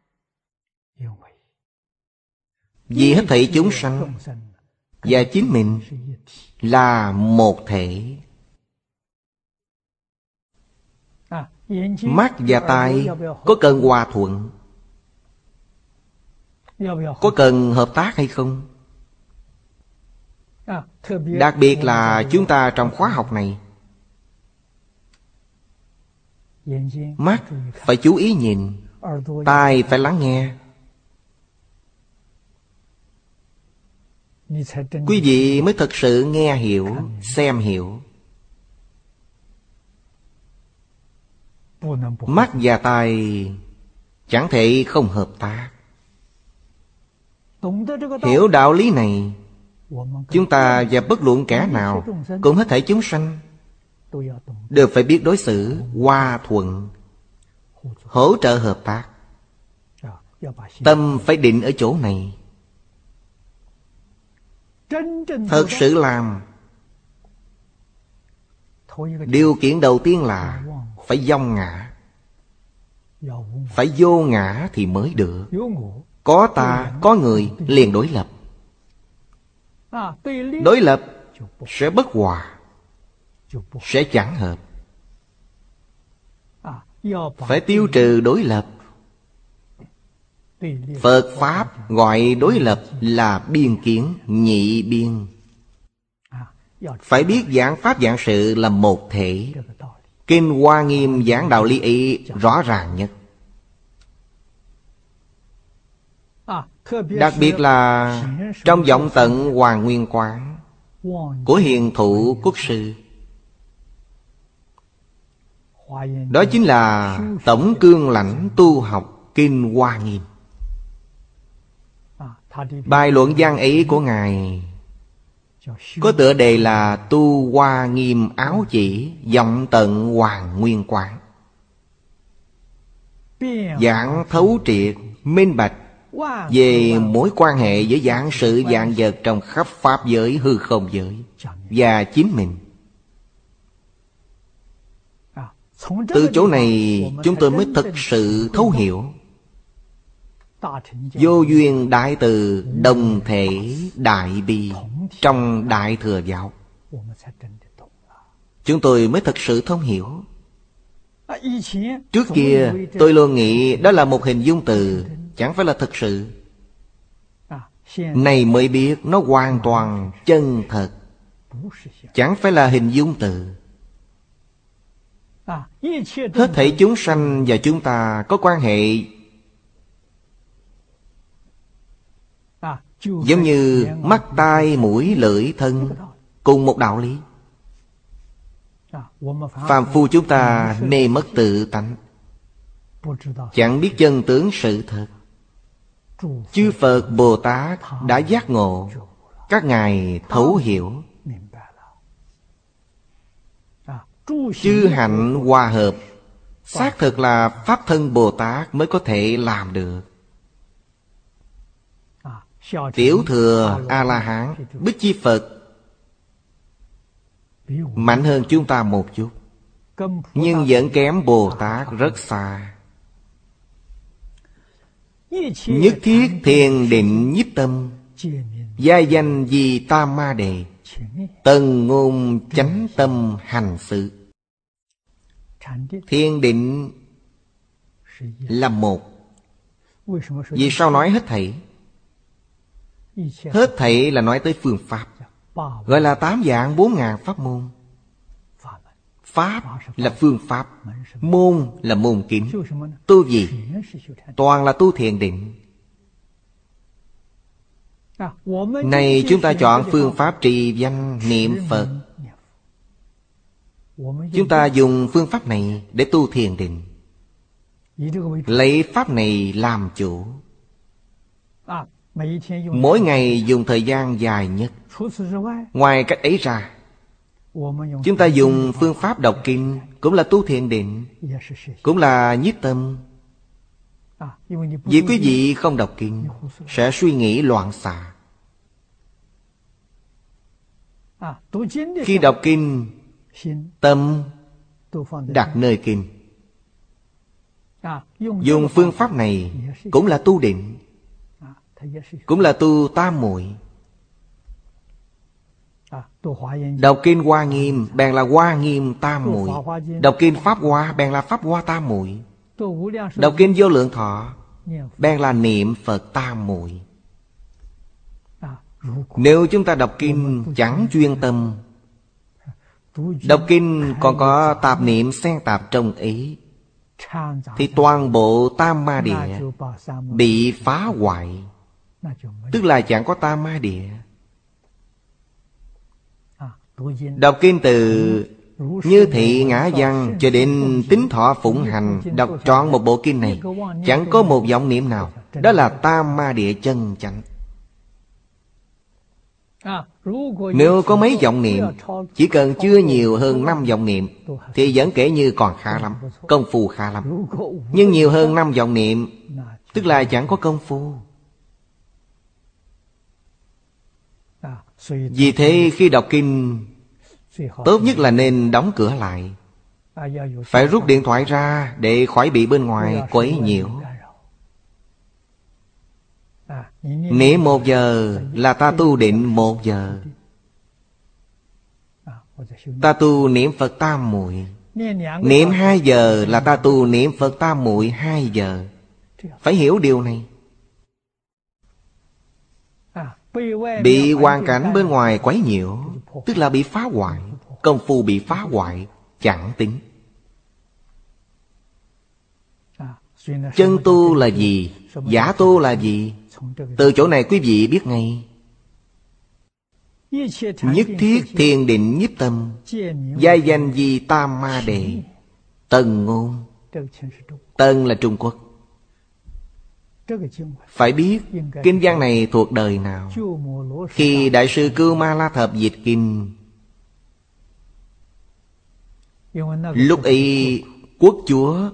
Vì hết thảy chúng sanh và chính mình là một thể. Mắt và tai có cần hòa thuận, có cần hợp tác hay không? Đặc biệt là chúng ta trong khóa học này, mắt phải chú ý nhìn, tai phải lắng nghe. Quý vị mới thực sự nghe hiểu, xem hiểu. Mắt và tai chẳng thể không hợp tác. Hiểu đạo lý này, chúng ta và bất luận kẻ nào, cũng hết thảy chúng sanh, đều phải biết đối xử hòa thuận, hỗ trợ hợp tác. Tâm phải định ở chỗ này. Thật sự làm. Điều kiện đầu tiên là phải vong ngã. Phải vô ngã thì mới được. Có ta, có người liền đối lập. Đối lập sẽ bất hòa, sẽ chẳng hợp. Phải tiêu trừ đối lập. Phật Pháp gọi đối lập là biên kiến, nhị biên. Phải biết giảng Pháp giảng sự là một thể. Kinh Hoa Nghiêm giảng đạo lý ấy rõ ràng nhất. Đặc biệt là trong Vọng Tận Hoàng Nguyên Quán của Hiền Thụ Quốc Sư. Đó chính là tổng cương lãnh tu học Kinh Hoa Nghiêm. Bài luận văn ấy của Ngài có tựa đề là Tu Hoa Nghiêm Áo Chỉ Vọng Tận Hoàng Nguyên Quán. Giảng thấu triệt, minh bạch về mối quan hệ giữa vạn sự vạn vật trong khắp Pháp giới, hư không giới và chính mình. Từ chỗ này chúng tôi mới thực sự thấu hiểu vô duyên đại từ, đồng thể đại bi trong Đại Thừa Giáo. Chúng tôi mới thực sự thông hiểu. Trước kia tôi luôn nghĩ đó là một hình dung từ, chẳng phải là thực sự. Này mới biết nó hoàn toàn chân thật, chẳng phải là hình dung từ. Hết thảy chúng sanh và chúng ta có quan hệ giống như mắt, tai, mũi, lưỡi, thân, cùng một đạo lý. Phàm phu chúng ta mê mất tự tánh, chẳng biết chân tướng sự thật. Chư Phật Bồ Tát đã giác ngộ, các ngài thấu hiểu. Chư hạnh hòa hợp, xác thực là Pháp thân Bồ Tát mới có thể làm được. Tiểu thừa A-la-hán, Bích Chi Phật mạnh hơn chúng ta một chút, nhưng vẫn kém Bồ Tát rất xa. Nhất thiết thiền định nhiếp tâm, giai danh vì Tam Ma Đề, tần ngôn chánh tâm hành sự. Thiền định là một. Vì sao nói hết thảy? Hết thảy là nói tới phương pháp, gọi là 8 vạn 4 ngàn pháp môn. Pháp là phương pháp, môn là môn kính. Tu gì? Toàn là tu thiền định. Này chúng ta chọn phương pháp trì danh niệm Phật. Chúng ta dùng phương pháp này để tu thiền định, lấy pháp này làm chủ. Mỗi ngày dùng thời gian dài nhất. Ngoài cách ấy ra, chúng ta dùng phương pháp đọc kinh, cũng là tu thiền định, cũng là nhiếp tâm. Vì quý vị không đọc kinh sẽ suy nghĩ loạn xạ. Khi đọc kinh, tâm đặt nơi kinh. Dùng phương pháp này cũng là tu định, cũng là tu tam muội. Đọc kinh Hoa Nghiêm bèn là Hoa Nghiêm tam muội, đọc kinh Pháp Hoa bèn là Pháp Hoa tam muội, đọc kinh Vô Lượng Thọ bèn là niệm Phật tam muội. Nếu chúng ta đọc kinh chẳng chuyên tâm, đọc kinh còn có tạp niệm xen tạp trong ý, thì toàn bộ Tam Ma Địa bị phá hoại, tức là chẳng có Tam Ma Địa. Đọc kinh từ Như Thị Ngã Văn cho đến Tính Thọ Phụng Hành, đọc trọn một bộ kinh này, chẳng có một vọng niệm nào. Đó là Tam Ma Địa chân chánh. Nếu có mấy vọng niệm, chỉ cần chưa nhiều hơn 5 vọng niệm, thì vẫn kể như còn khá lắm, công phu khá lắm. Nhưng nhiều hơn 5 vọng niệm, tức là chẳng có công phu. Vì thế khi đọc kinh, tốt nhất là nên đóng cửa lại, Phải rút điện thoại ra để khỏi bị bên ngoài quấy nhiễu. Niệm 1 giờ là ta tu định 1 giờ. Ta tu niệm Phật Tam Muội. Niệm 2 giờ là ta tu niệm Phật Tam Muội 2 giờ. Phải hiểu điều này. Bị hoàn cảnh bên ngoài quấy nhiễu, tức là bị phá hoại. Công phu bị phá hoại, chẳng tính. Chân tu là gì? Giả tu là gì? Từ chỗ này quý vị biết ngay. Nhất thiết thiền định nhiếp tâm, giai danh di tam ma đề. Tần ngôn. Tần là Trung Quốc. Phải biết kinh văn này thuộc đời nào. Khi Đại sư Cưu Ma La Thập dịch kinh, lúc ấy quốc chúa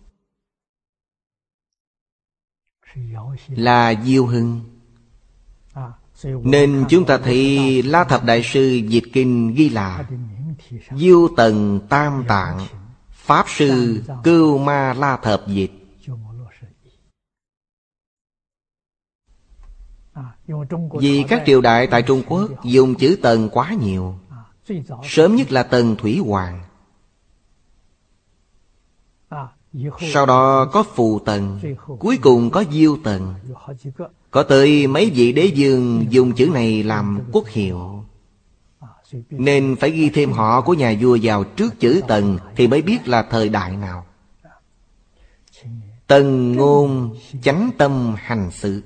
là Diêu Hưng. Nên chúng ta thấy La Thập Đại sư dịch kinh ghi là Diêu Tần Tam Tạng Pháp sư Cưu Ma La Thập dịch. Vì các triều đại tại Trung Quốc dùng chữ Tần quá nhiều. Sớm nhất là Tần Thủy Hoàng. Sau đó có Phù Tần. Cuối cùng có Diêu Tần. Có tới mấy vị đế vương dùng chữ này làm quốc hiệu. Nên phải ghi thêm họ của nhà vua vào trước chữ Tần thì mới biết là thời đại nào. Tần ngôn chánh tâm hành sự.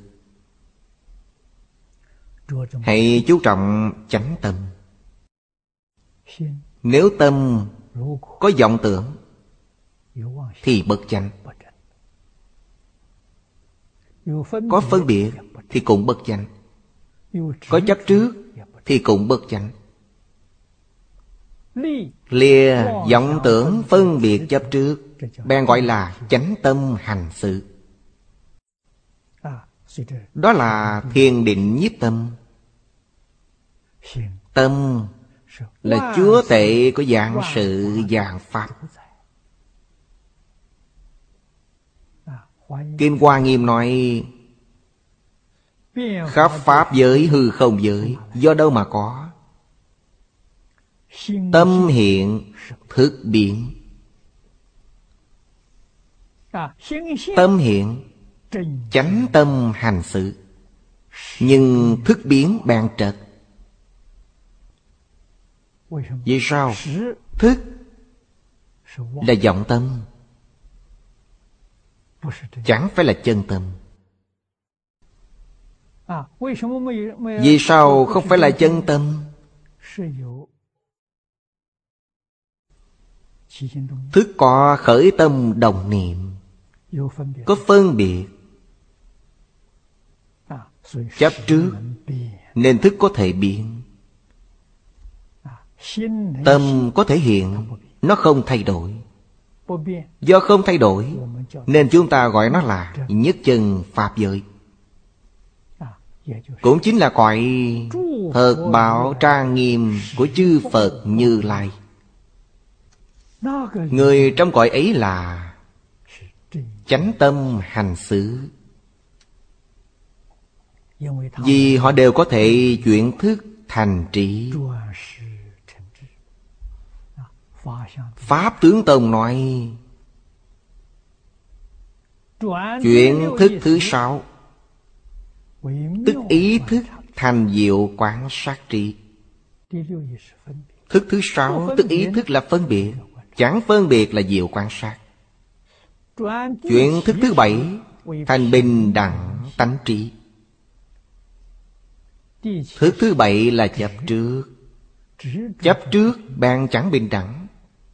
Hãy chú trọng chánh tâm. Nếu tâm có vọng tưởng thì bất chánh. Có phân biệt thì cũng bất chánh. Có chấp trước thì cũng bất chánh. Lìa vọng tưởng phân biệt chấp trước, bèn gọi là chánh tâm hành sự. Đó là thiền định nhiếp tâm. Tâm là chúa tể của vạn sự vạn pháp. Kinh Hoa Nghiêm nói khắp pháp giới hư không giới do đâu mà có? Tâm hiện thức biến. Tâm hiện chánh tâm hành sự, nhưng thức biến bèn trật. Vì sao? Thức là vọng tâm, chẳng phải là chân tâm. Vì sao không phải là chân tâm? Thức có khởi tâm đồng niệm, có phân biệt, chấp trước, nên thức có thể biến. Tâm có thể hiện, nó không thay đổi. Do không thay đổi nên chúng ta gọi nó là nhất chân pháp giới. Cũng chính là cõi thật bảo trang nghiêm của chư Phật Như Lai. Người trong cõi ấy là chánh tâm hành xử. Vì họ đều có thể chuyển thức thành trí. Pháp Tướng Tông nói chuyển thức thứ 6, tức ý thức thành diệu quán sát trí. Thức thứ 6 tức ý thức là phân biệt, chẳng phân biệt là diệu quan sát. Chuyển thức thứ 7 thành bình đẳng tánh trí. Thức thứ 7 là chấp trước. Chấp trước bèn chẳng bình đẳng.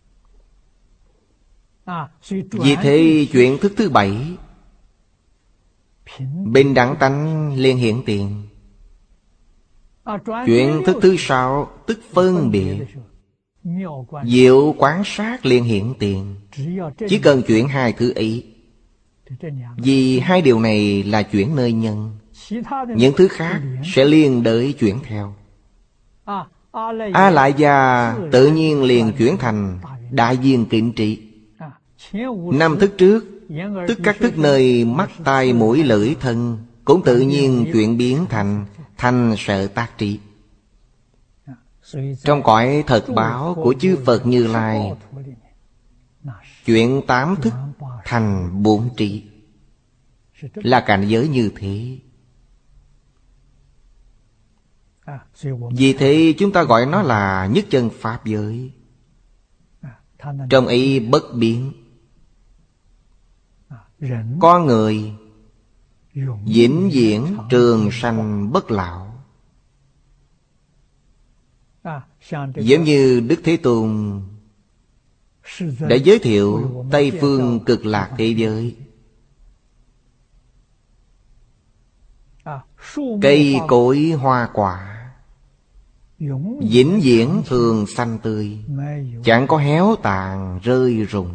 Vì thế chuyển thức thứ 7 bình đẳng tánh liền hiện tiền. Chuyển thức thứ 6 tức phân biệt, diệu quán sát liền hiện tiền. Chỉ cần chuyển 2 thứ ấy. Vì 2 điều này là chuyển nơi nhân, những thứ khác sẽ liên đới chuyển theo. A Lại Gia tự nhiên liền chuyển thành Đại viên Kịnh Trị. 5 thức trước, tức các thức nơi mắt, tai, mũi, lưỡi, thân, cũng tự nhiên chuyển biến thành Sợ Tác Trị. Trong cõi thật báo của chư Phật Như Lai, chuyển 8 thức thành 4 trị, là cảnh giới như thế. Vì thế chúng ta gọi nó là nhất chân Pháp giới. Trong ý bất biến. Con người vĩnh viễn trường sanh bất lão. Giống như Đức Thế Tôn đã giới thiệu Tây Phương Cực Lạc thế giới. Cây cối hoa quả vĩnh viễn thường xanh tươi, chẳng có héo tàn rơi rụng.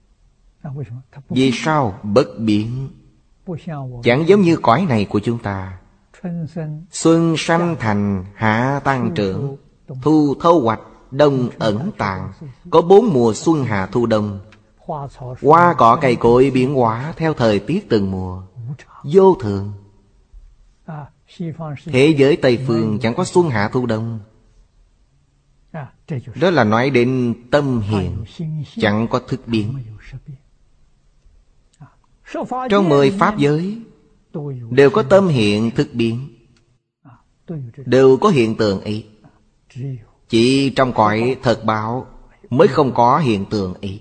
Vì sao? Bất biến. Chẳng giống như cõi này của chúng ta. Xuân sanh thành, hạ tăng trưởng, thu thâu hoạch, đông ẩn tàng. Có 4 mùa xuân hạ thu đông. Hoa cỏ cây cối biến hóa theo thời tiết từng mùa, vô thường. Thế giới Tây Phương chẳng có xuân hạ thu đông. Đó là nói đến tâm hiện, chẳng có thức biến. Trong 10 Pháp giới đều có tâm hiện thức biến, đều có hiện tượng ấy. Chỉ trong cõi thật báo mới không có hiện tượng ấy.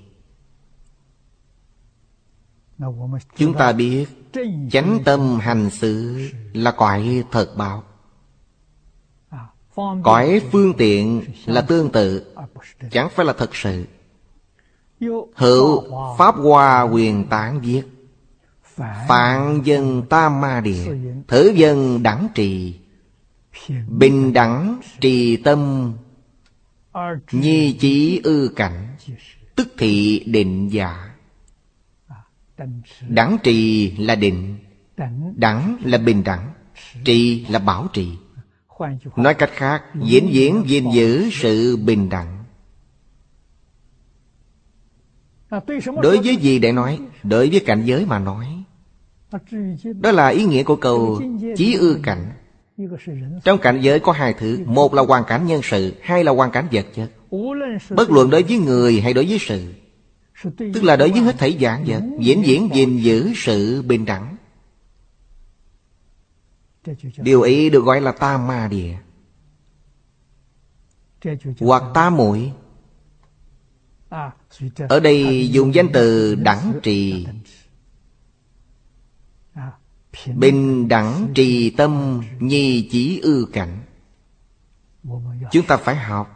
Chúng ta biết chánh tâm hành sự là cõi thật báo. Cõi phương tiện là tương tự, chẳng phải là thật sự. Hữu Pháp Hoa Huyền Tán viết: Phạn dân tam ma địa, thử dân đẳng trì, bình đẳng trì tâm, nhi chí ư cảnh, tức thị định giả. Đẳng trì là định, đẳng là bình đẳng, trì là bảo trì. Nói cách khác, vĩnh viễn gìn giữ sự bình đẳng. Đối với gì để nói? Đối với cảnh giới mà nói. Đó là ý nghĩa của câu chí ư cảnh. Trong cảnh giới có 2 thứ. Một là hoàn cảnh nhân sự, 2 là hoàn cảnh vật chất. Bất luận đối với người hay đối với sự, tức là đối với hết thảy vạn vật, vĩnh viễn gìn giữ sự bình đẳng. Điều ấy được gọi là tam ma địa, hoặc tam muội. Ở đây dùng danh từ đẳng trì. Bình đẳng trì tâm, nhi chí ư cảnh. Chúng ta phải học.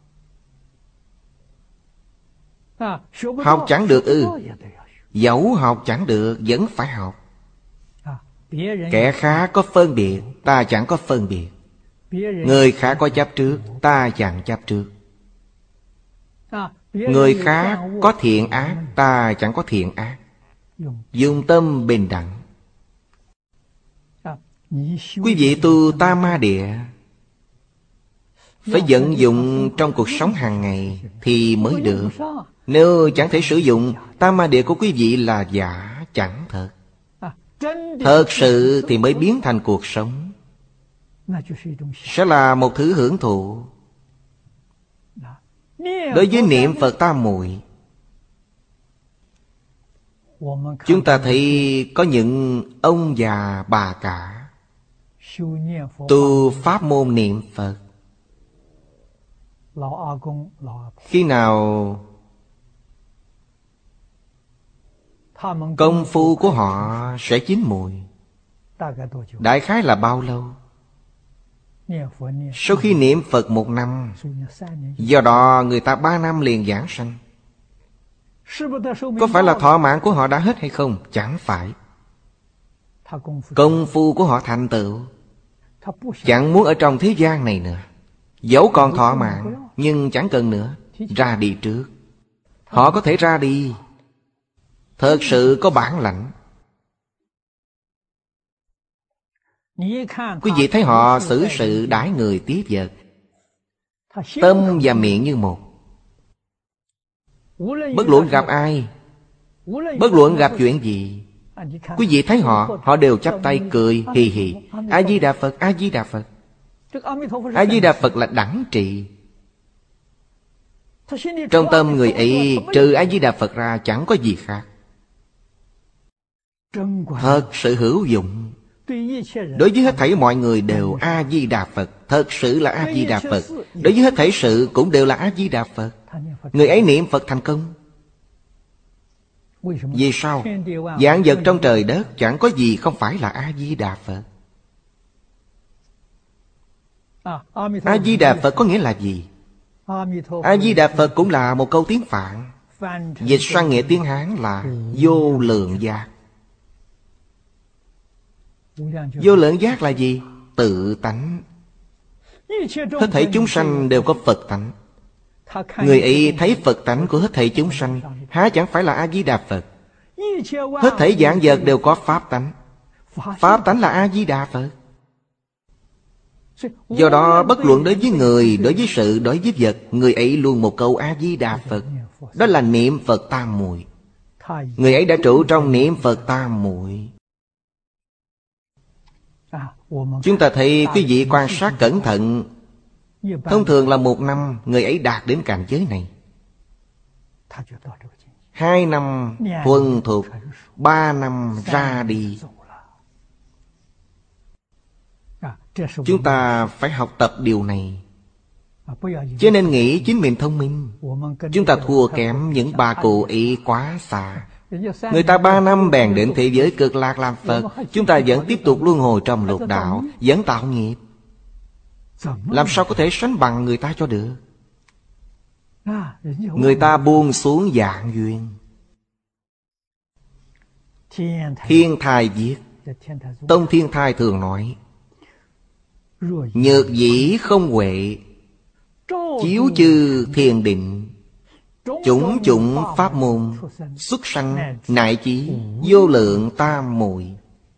Học chẳng được ư? Dẫu học chẳng được vẫn phải học. Kẻ khác có phân biệt, ta chẳng có phân biệt. Người khác có chấp trước, ta chẳng chấp trước. Người khác có thiện ác, ta chẳng có thiện ác. Dùng tâm bình đẳng. Quý vị tu tam ma địa phải vận dụng trong cuộc sống hàng ngày thì mới được. Nếu chẳng thể sử dụng, tam ma địa của quý vị là giả, chẳng thật. Thật sự thì mới biến thành cuộc sống, sẽ là một thứ hưởng thụ. Đối với niệm Phật tam muội, chúng ta thấy có những ông già bà cả tu pháp môn niệm Phật. Khi nào công phu của họ sẽ chín mùi? Đại khái là bao lâu? Sau khi niệm Phật 1 năm, do đó người ta 3 năm liền giảng sanh. Có phải là thọ mạng của họ đã hết hay không? Chẳng phải. Công phu của họ thành tựu, chẳng muốn ở trong thế gian này nữa. Dẫu còn thọ mạng, nhưng chẳng cần nữa, ra đi trước. Họ có thể ra đi, thật sự có bản lãnh. Quý vị thấy họ xử sự đãi người tiếp vật, tâm và miệng như một. Bất luận gặp ai, bất luận gặp chuyện gì, quý vị thấy họ đều chắp tay cười hì hì. A Di Đà Phật, A Di Đà Phật. A Di Đà Phật là đẳng trị. Trong tâm người ấy trừ A Di Đà Phật ra chẳng có gì khác. Thật sự hữu dụng. Đối với hết thảy mọi người đều A Di Đà Phật. Thật sự là A Di Đà Phật. Đối với hết thảy sự cũng đều là A Di Đà Phật. Người ấy niệm Phật thành công. Vì sao? Vạn vật trong trời đất chẳng có gì không phải là A Di Đà Phật. A Di Đà Phật có nghĩa là gì? A Di Đà Phật cũng là một câu tiếng Phạn, dịch sang nghĩa tiếng Hán là vô lượng giác. Vô lượng giác là gì? Tự tánh. Hết thảy chúng sanh đều có Phật tánh. Người ấy thấy Phật tánh của hết thảy chúng sanh, há chẳng phải là A Di Đà Phật? Hết thảy vạn vật đều có Pháp tánh. Pháp tánh là A Di Đà Phật. Do đó bất luận đối với người, đối với sự, đối với vật, người ấy luôn một câu A Di Đà Phật. Đó là niệm Phật tam muội. Người ấy đã trụ trong niệm Phật tam muội. Chúng ta thấy quý vị quan sát cẩn thận, thông thường là 1 năm người ấy đạt đến cảnh giới này, 2 năm thuần thục, 3 năm ra đi. Chúng ta phải học tập điều này. Chứ nên nghĩ chính mình thông minh. Chúng ta thua kém những bà cụ ấy quá xa. Người ta 3 năm bèn đến thế giới cực lạc làm Phật. Chúng ta vẫn tiếp tục luân hồi trong lục đạo, vẫn tạo nghiệp. Làm sao có thể sánh bằng người ta cho được? Người ta buông xuống dạng duyên. Thiên Thai viết, Tông Thiên Thai thường nói: nhược dĩ không huệ, chiếu chư thiền định, chủng chủng pháp môn, xuất sanh nại chí vô lượng tam muội.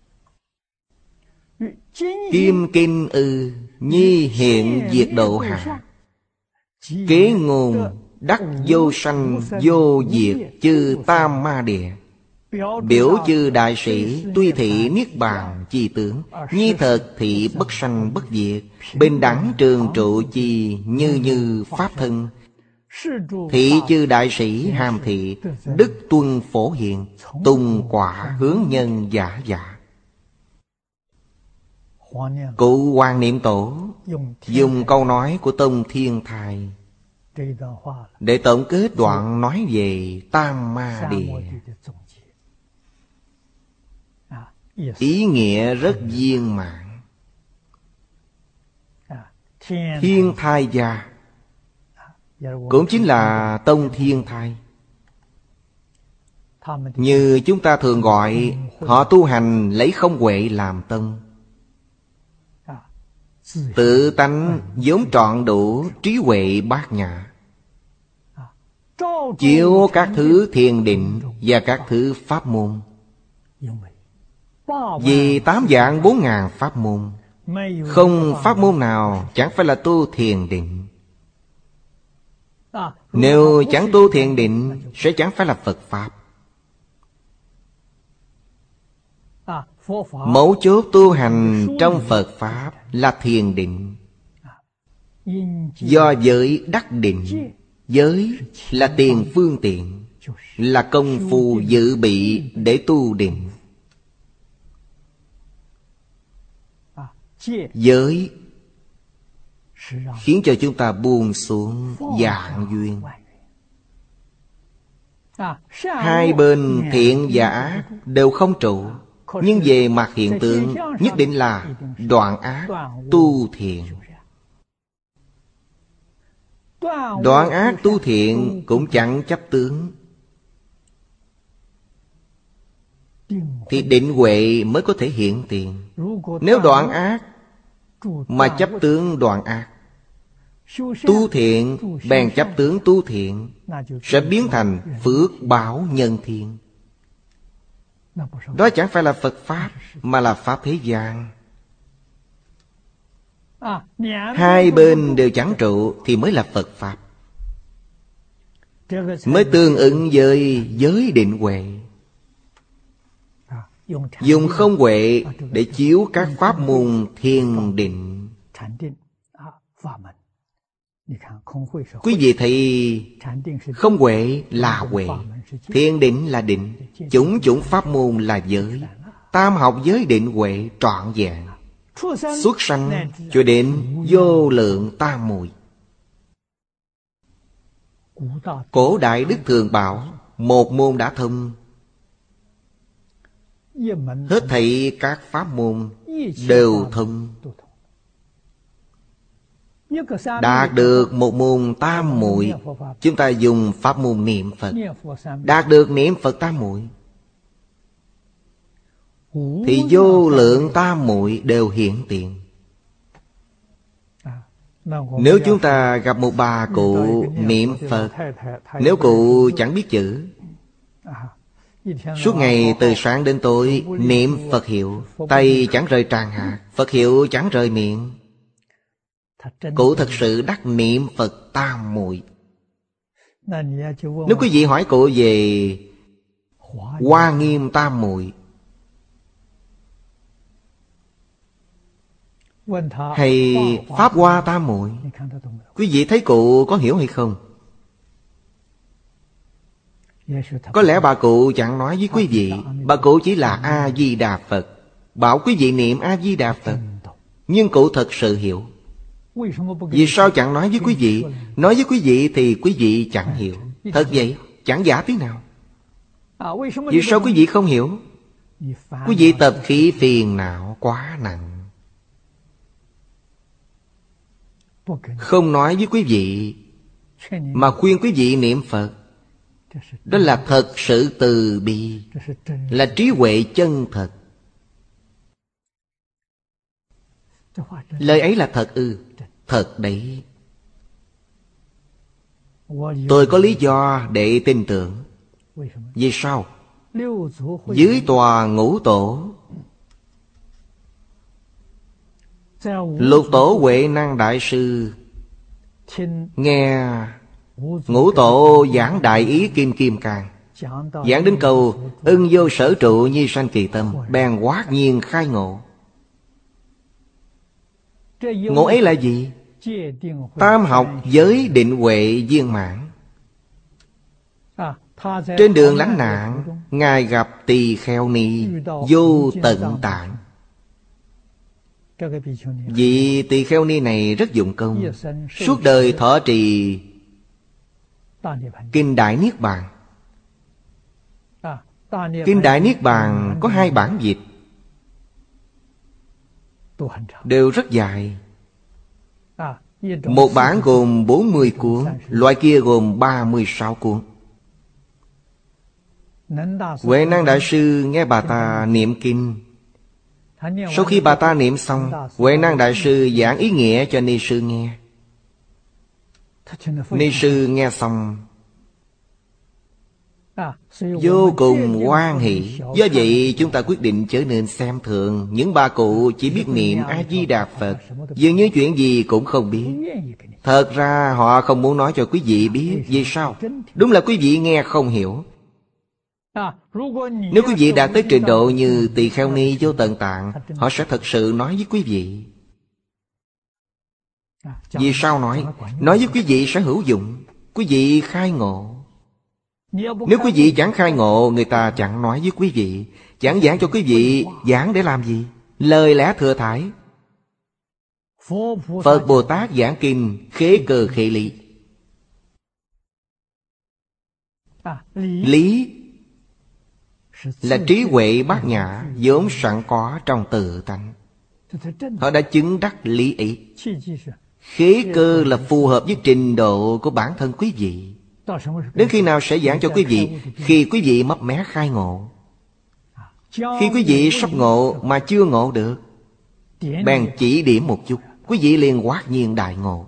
Kim kinh ư, nhi hiện diệt độ hạ, kế ngôn đắc vô sanh vô diệt chư tam ma địa. Biểu chư đại sĩ tuy thị niết bàn chi tướng, nhi thật thị bất sanh bất diệt, bình đẳng trường trụ chi như như pháp thân. Thị chư đại sĩ hàm thị, đức tuân phổ hiện, tùng quả hướng nhân giả giả. Cụ Hoàng Niệm Tổ dùng câu nói của Tông Thiên Thai để tổng kết đoạn nói về tam ma địa. Ý nghĩa rất viên mãn. Thiên Thai gia cũng chính là Tông Thiên Thai. Như chúng ta thường gọi, họ tu hành lấy không huệ làm tông. Tự tánh vốn trọn đủ trí huệ bát nhã, chiếu các thứ thiền định và các thứ pháp môn. Vì 8 vạn 4 ngàn pháp môn, không pháp môn nào chẳng phải là tu thiền định. Nếu chẳng tu thiền định sẽ chẳng phải là Phật Pháp. Mấu chốt tu hành trong Phật Pháp là thiền định. Do giới đắc định. Giới là tiền phương tiện, là công phu dự bị để tu định. Giới khiến cho chúng ta buông xuống dạng duyên. Hai bên thiện và ác đều không trụ, nhưng về mặt hiện tượng nhất định là đoạn ác tu thiện. Đoạn ác tu thiện cũng chẳng chấp tướng, thì định huệ mới có thể hiện tiền. Nếu đoạn ác mà chấp tướng đoạn ác, tu thiện bèn chấp tướng tu thiện, sẽ biến thành phước báo nhân thiên. Đó chẳng phải là Phật Pháp, mà là Pháp thế gian. Hai bên đều chẳng trụ thì mới là Phật Pháp. mới tương ứng với giới định huệ. Dùng không huệ để chiếu các pháp môn thiền định. Quý vị thấy không huệ là huệ, thiền định là định, chủng chủng pháp môn là giới. Tam học giới định huệ trọn vẹn, xuất sanh cho đến vô lượng tam muội. Cổ đại Đức thường bảo, một môn đã thông, hết thảy các pháp môn đều thông. Đạt được một môn tam muội, chúng ta dùng pháp môn niệm Phật. Đạt được niệm Phật tam muội thì vô lượng tam muội đều hiện tiền. Nếu chúng ta gặp một bà cụ niệm Phật, nếu cụ chẳng biết chữ, suốt ngày từ sáng đến tối niệm Phật hiệu, tay chẳng rời tràng hạt, Phật hiệu chẳng rời miệng, cụ thật sự đắc niệm Phật tam muội. Nếu quý vị hỏi cụ về Hoa Nghiêm tam muội hay Pháp Hoa tam muội, quý vị thấy cụ có hiểu hay không? Có lẽ bà cụ chẳng nói với quý vị, bà cụ chỉ là A-di-đà Phật, bảo quý vị niệm A-di-đà Phật, nhưng cụ thật sự hiểu. Vì sao chẳng nói với quý vị? Nói với quý vị thì quý vị chẳng hiểu. Thật vậy, chẳng giả tí nào. Vì sao quý vị không hiểu? Quý vị tập khí phiền não quá nặng. Không nói với quý vị mà khuyên quý vị niệm Phật, đó là thật sự từ bi, là trí huệ chân thật. Lời ấy là thật ư? Thật đấy. Tôi có lý do để tin tưởng. Vì sao? Dưới tòa ngũ tổ, Lục tổ Huệ Năng Đại Sư nghe ngũ tổ giảng đại ý Kim Kim Cang, giảng đến câu ưng vô sở trụ nhi sanh kỳ tâm, bèn hoát nhiên khai ngộ. Ngộ ấy là gì? Tam học giới định huệ viên mãn. Trên đường lánh nạn, Ngài gặp Tỳ Kheo Ni vô tận tạng. Vị Tỳ Kheo Ni này rất dụng công, suốt đời thọ trì Kinh Đại Niết Bàn. Kinh Đại Niết Bàn có 2 bản dịch, đều rất dài. Một bản gồm 40 cuốn, loại kia gồm 36 cuốn. Huệ Năng Đại Sư nghe bà ta niệm kinh. Sau khi bà ta niệm xong, Huệ Năng Đại Sư giảng ý nghĩa cho Ni Sư nghe. Ni Sư nghe xong vô cùng hoan hỷ. Do vậy chúng ta quyết định trở nên xem thường những bà cụ chỉ biết niệm A-di-đà Phật, dường như chuyện gì cũng không biết. Thật ra họ không muốn nói cho quý vị biết. Vì sao? Đúng là quý vị nghe không hiểu. Nếu quý vị đạt tới trình độ như Tỳ Kheo Ni vô tận tạng, họ sẽ thật sự nói với quý vị. Vì sao nói? Nói với quý vị sẽ hữu dụng. Quý vị khai ngộ. Nếu quý vị chẳng khai ngộ, người ta chẳng nói với quý vị, chẳng giảng cho quý vị. Giảng để làm gì? Lời lẽ thừa thải. Phật Bồ Tát giảng kinh khế cơ khế lý. Lý là trí huệ bát nhã vốn sẵn có trong tự tánh. Họ đã chứng đắc lý ấy. Khế cơ là phù hợp với trình độ của bản thân quý vị. Đến khi nào sẽ giảng cho quý vị? Khi quý vị mấp mé khai ngộ. Khi quý vị sắp ngộ mà chưa ngộ được, bèn chỉ điểm một chút, quý vị liền hoát nhiên đại ngộ.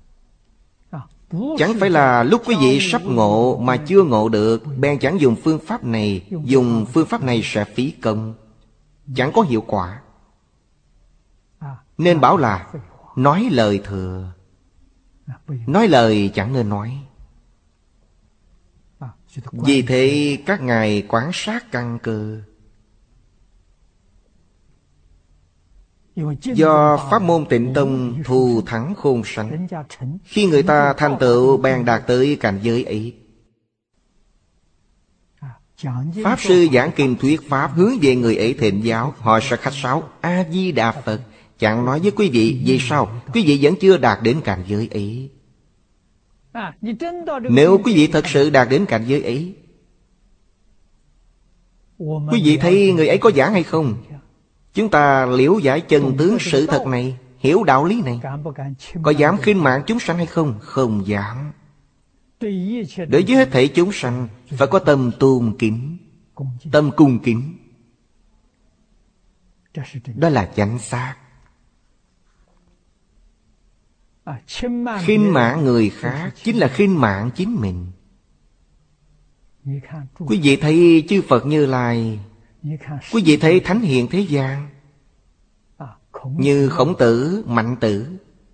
Chẳng phải là lúc quý vị sắp ngộ mà chưa ngộ được, bèn chẳng dùng phương pháp này, dùng phương pháp này sẽ phí công, chẳng có hiệu quả. Nên bảo là nói lời thừa, nói lời chẳng nên nói. Vì thế các ngài quán sát căn cơ. Do pháp môn Tịnh Tông thù thắng khôn sanh, khi người ta thành tựu bèn đạt tới cảnh giới ấy. Pháp sư giảng kinh thuyết pháp hướng về người ấy thịnh giáo, họ sẽ khách sáo: A Di Đà Phật. Chẳng nói với quý vị: vì sao quý vị vẫn chưa đạt đến cảnh giới ấy? Nếu quý vị thật sự đạt đến cảnh giới ấy, quý vị thấy người ấy có giảng hay không? Chúng ta liễu giải chân tướng sự thật này, hiểu đạo lý này, có dám khinh mạng chúng sanh hay không? Không dám. Đối với hết thảy chúng sanh phải có tâm tôn kính, tâm cung kính. Đó là chánh xác. Khinh mạng người khác chính là khinh mạng chính mình. Quý vị thấy chư Phật Như Lai, quý vị thấy thánh hiền thế gian, như Khổng Tử, Mạnh Tử,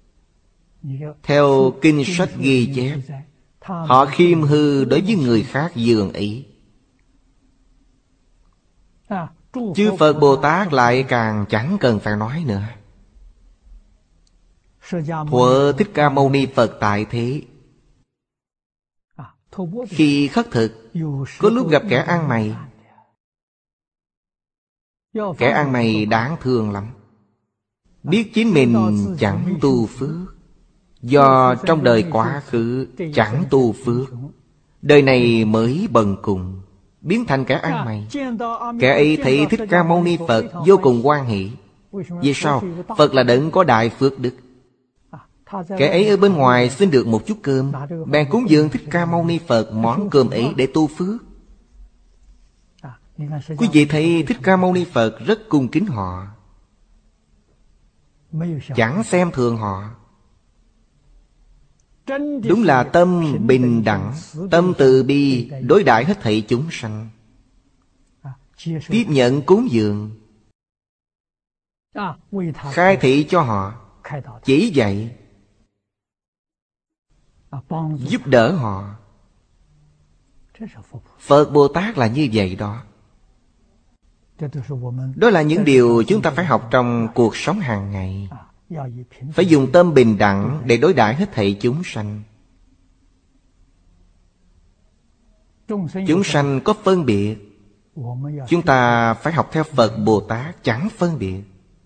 theo kinh sách ghi chép, họ khiêm hư đối với người khác dường ý. Chư Phật Bồ Tát lại càng chẳng cần phải nói nữa. Thuở Thích Ca Mâu Ni Phật tại thế, khi khất thực, có lúc gặp kẻ ăn mày. Kẻ ăn mày đáng thương lắm, biết chính mình chẳng tu phước, do trong đời quá khứ chẳng tu phước, đời này mới bần cùng, biến thành kẻ ăn mày. Kẻ ấy thấy Thích Ca Mâu Ni Phật vô cùng hoan hỷ. Vì sao? Phật là đấng có đại phước đức. Kẻ ấy ở bên ngoài xin được một chút cơm, bèn cúng dường Thích Ca Mâu Ni Phật món cơm ấy để tu phước. Quý vị thấy Thích Ca Mâu Ni Phật rất cung kính họ, chẳng xem thường họ. Đúng là tâm bình đẳng, tâm từ bi đối đãi hết thảy chúng sanh. Tiếp nhận cúng dường, khai thị cho họ, chỉ dạy, giúp đỡ họ. Phật Bồ Tát là như vậy đó. Đó là những điều chúng ta phải học trong cuộc sống hàng ngày. Phải dùng tâm bình đẳng để đối đãi hết thảy chúng sanh. Chúng sanh có phân biệt, chúng ta phải học theo Phật Bồ Tát chẳng phân biệt,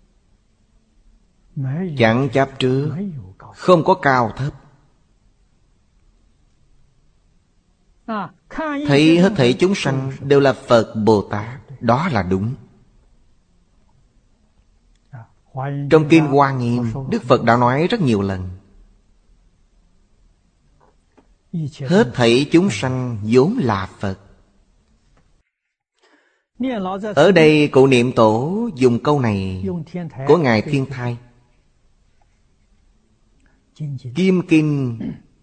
chẳng chấp trước, không có cao thấp. Thấy hết thảy chúng sanh đều là Phật Bồ Tát, đó là đúng. Trong Kinh Hoa Nghiêm, Đức Phật đã nói rất nhiều lần: hết thảy chúng sanh vốn là Phật. Ở đây cụ Niệm Tổ dùng câu này của Ngài Thiên Thai. Kim Kinh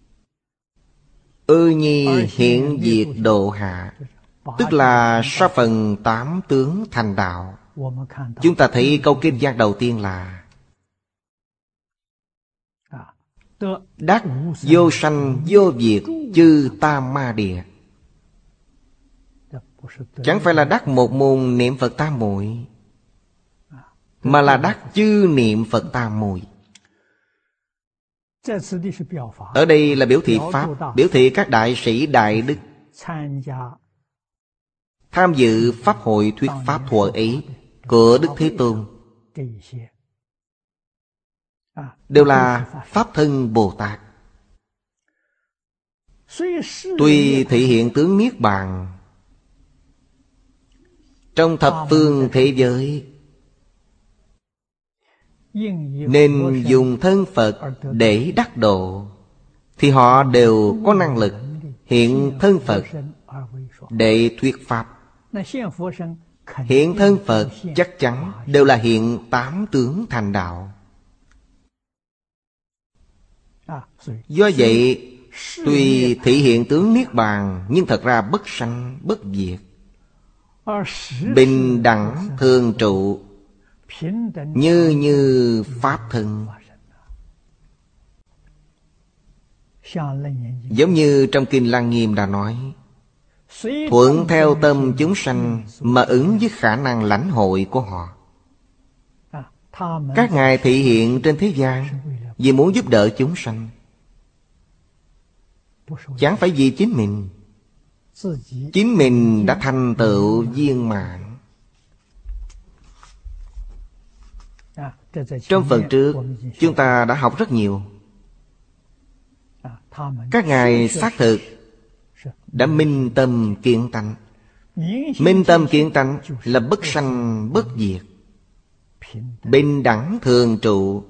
Ư Nhi hiện diệt độ hạ, tức là sau phần 8 tướng thành đạo. Chúng ta thấy câu kinh văn đầu tiên là đắc vô sanh vô diệt chư tam ma địa. Chẳng phải là đắc một môn niệm Phật tam muội, mà là đắc chư niệm Phật tam muội. Ở đây là biểu thị Pháp, biểu thị các đại sĩ đại đức tham dự Pháp hội thuyết Pháp thuở ấy của Đức Thế Tôn, đều là Pháp thân Bồ Tát. Tuy thị hiện tướng Niết Bàn trong thập phương thế giới, nên dùng thân Phật để đắc độ, thì họ đều có năng lực hiện thân Phật để thuyết Pháp. Hiện thân Phật chắc chắn đều là hiện 8 tướng thành đạo. Do vậy, tuy thị hiện tướng Niết Bàn, nhưng thật ra bất sanh bất diệt, bình đẳng thường trụ, như Pháp thân. Giống như trong Kinh Lăng Nghiêm đã nói: thuận theo tâm chúng sanh mà ứng với khả năng lãnh hội của họ. Các ngài thị hiện trên thế gian vì muốn giúp đỡ chúng sanh, chẳng phải vì chính mình. Chính mình đã thành tựu viên mãn. Trong phần trước chúng ta đã học rất nhiều. Các ngài xác thực đã minh tâm kiến tánh. Minh tâm kiến tánh là bất sanh bất diệt, bình đẳng thường trụ,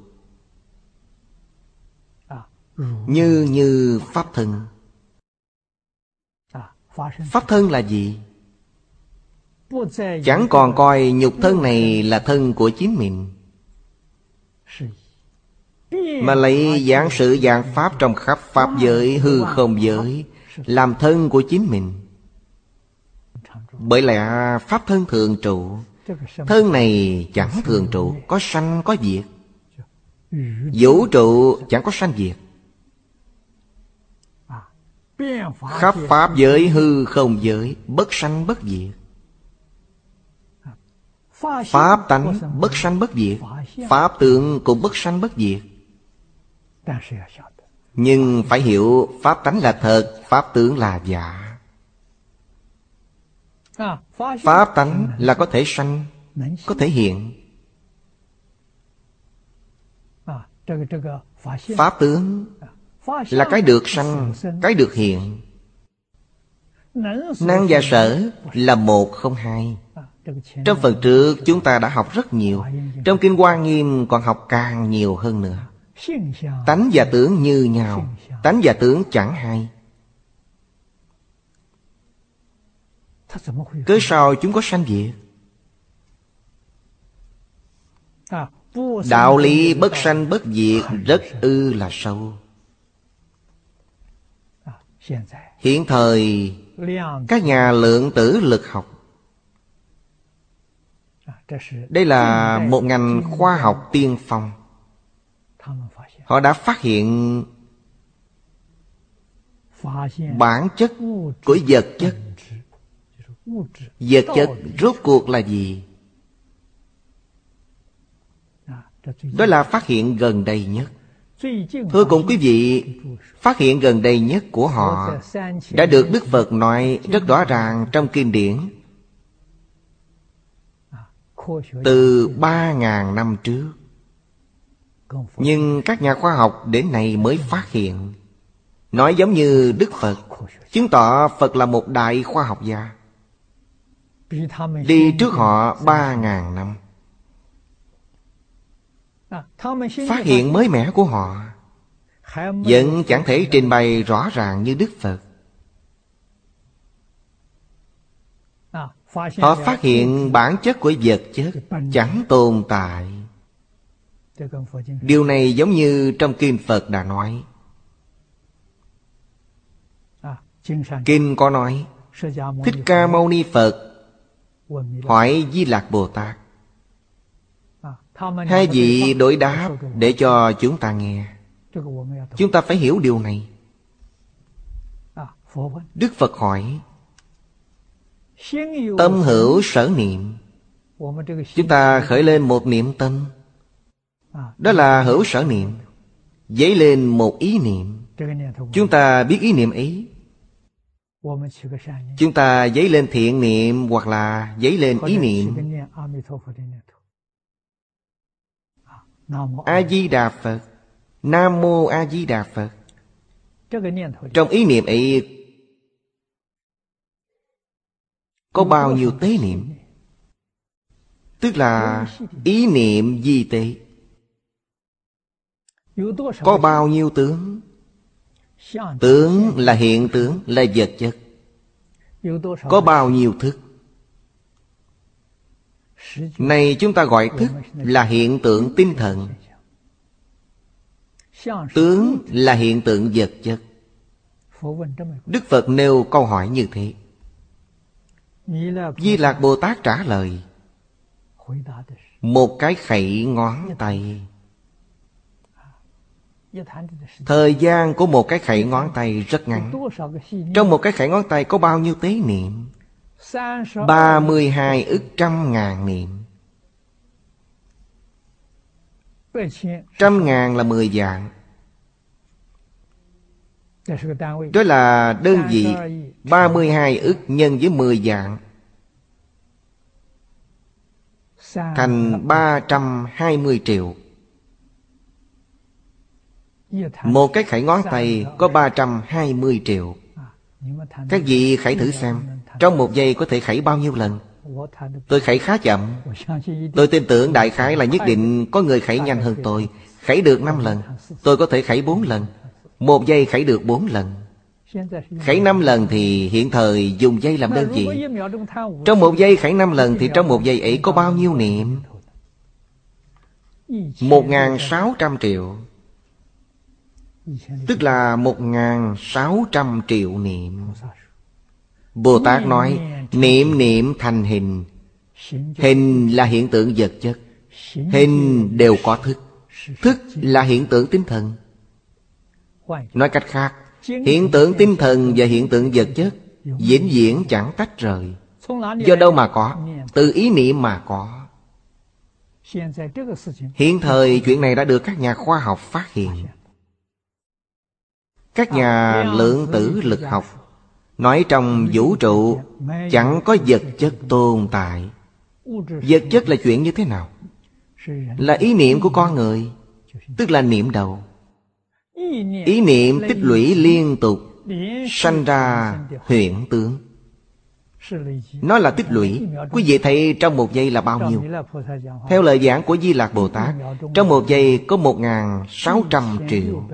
như pháp thân. Pháp thân là gì? Chẳng còn coi nhục thân này là thân của chính mình, mà lấy dạng sự dạng pháp trong khắp pháp giới, hư không giới làm thân của chính mình. Bởi lẽ pháp thân thường trụ. Thân này chẳng thường trụ, có sanh có diệt. Vũ trụ chẳng có sanh diệt. Khắp pháp giới, hư không giới, bất sanh bất diệt. Pháp tánh bất sanh bất diệt, pháp tướng cũng bất sanh bất diệt. Nhưng phải hiểu pháp tánh là thật, pháp tướng là giả. Pháp tánh là có thể sanh, có thể hiện. Pháp tướng là cái được sanh, cái được hiện. Năng và sở là một không hai. Trong phần trước chúng ta đã học rất nhiều. Trong Kinh Hoa Nghiêm còn học càng nhiều hơn nữa. Tánh và tướng như nhau, tánh và tướng chẳng hai. Cớ sao chúng có sanh diệt? Đạo lý bất sanh bất diệt rất là sâu. Hiện thời các nhà lượng tử lực học, đây là một ngành khoa học tiên phong. Họ đã phát hiện bản chất của vật chất. Vật chất rốt cuộc là gì? Đó là phát hiện gần đây nhất. Thưa cùng quý vị, phát hiện gần đây nhất của họ đã được Đức Phật nói rất rõ ràng trong kinh điển. Từ 3.000 năm trước. Nhưng các nhà khoa học đến nay mới phát hiện. Nói giống như Đức Phật, chứng tỏ Phật là một đại khoa học gia. Đi trước họ 3.000 năm. Phát hiện mới mẻ của họ vẫn chẳng thể trình bày rõ ràng như Đức Phật. Họ phát hiện bản chất của vật chất chẳng tồn tại. Điều này giống như trong Kinh Phật đã nói. Kinh có nói, Thích Ca Mâu Ni Phật hỏi Di Lạc Bồ Tát. Hai vị đối đáp để cho chúng ta nghe. Chúng ta phải hiểu điều này. Đức Phật hỏi, tâm hữu sở niệm. Chúng ta khởi lên một niệm tâm, đó là hữu sở niệm. Dấy lên một ý niệm, chúng ta biết ý niệm ấy. Chúng ta dấy lên thiện niệm hoặc là dấy lên ý niệm A-di-đà Phật, Nam Mô A-di-đà Phật. Trong ý niệm ấy có bao nhiêu tế niệm? Tức là ý niệm di tế. Có bao nhiêu tướng? Tướng là hiện tướng, là vật chất. Có bao nhiêu thức? Này chúng ta gọi thức là hiện tượng tinh thần. Tướng là hiện tượng vật chất. Đức Phật nêu câu hỏi như thế. Di Lạc Bồ Tát trả lời một cái khẩy ngón tay. Thời gian của một cái khẩy ngón tay rất ngắn. Trong một cái khẩy ngón tay có bao nhiêu tế niệm? 32 ức trăm ngàn niệm. 100.000 là 10 vạn. Đó là đơn vị. 32 ức nhân với 10 vạn thành 320 triệu. Một cái khẩy ngón tay có 320 triệu. Các vị khẩy thử xem, trong một giây có thể khẩy bao nhiêu lần? Tôi khẩy khá chậm. Tôi tin tưởng đại khái là nhất định có người khẩy nhanh hơn tôi. Khẩy được 5 lần. Tôi có thể khẩy 4 lần. Một giây khẩy được 4 lần. Khẩy 5 lần thì hiện thời dùng giây làm đơn vị. Trong một giây khẩy 5 lần thì trong một giây ấy có bao nhiêu niệm? 1.600 triệu. Tức là 1.600 triệu niệm. Bồ Tát nói niệm niệm thành hình. Hình là hiện tượng vật chất. Hình đều có thức. Thức là hiện tượng tinh thần. Nói cách khác, hiện tượng tinh thần và hiện tượng vật chất vĩnh viễn chẳng tách rời. Do đâu mà có? Từ ý niệm mà có. Hiện thời chuyện này đã được các nhà khoa học phát hiện. Các nhà lượng tử lực học nói trong vũ trụ chẳng có vật chất tồn tại. Vật chất là chuyện như thế nào? Là ý niệm của con người, tức là niệm đầu. Ý niệm tích lũy liên tục sanh ra huyễn tướng. Nó là tích lũy. Quý vị thấy trong một giây là bao nhiêu? Theo lời giảng của Di Lạc Bồ Tát, trong một giây có 1.600 triệu.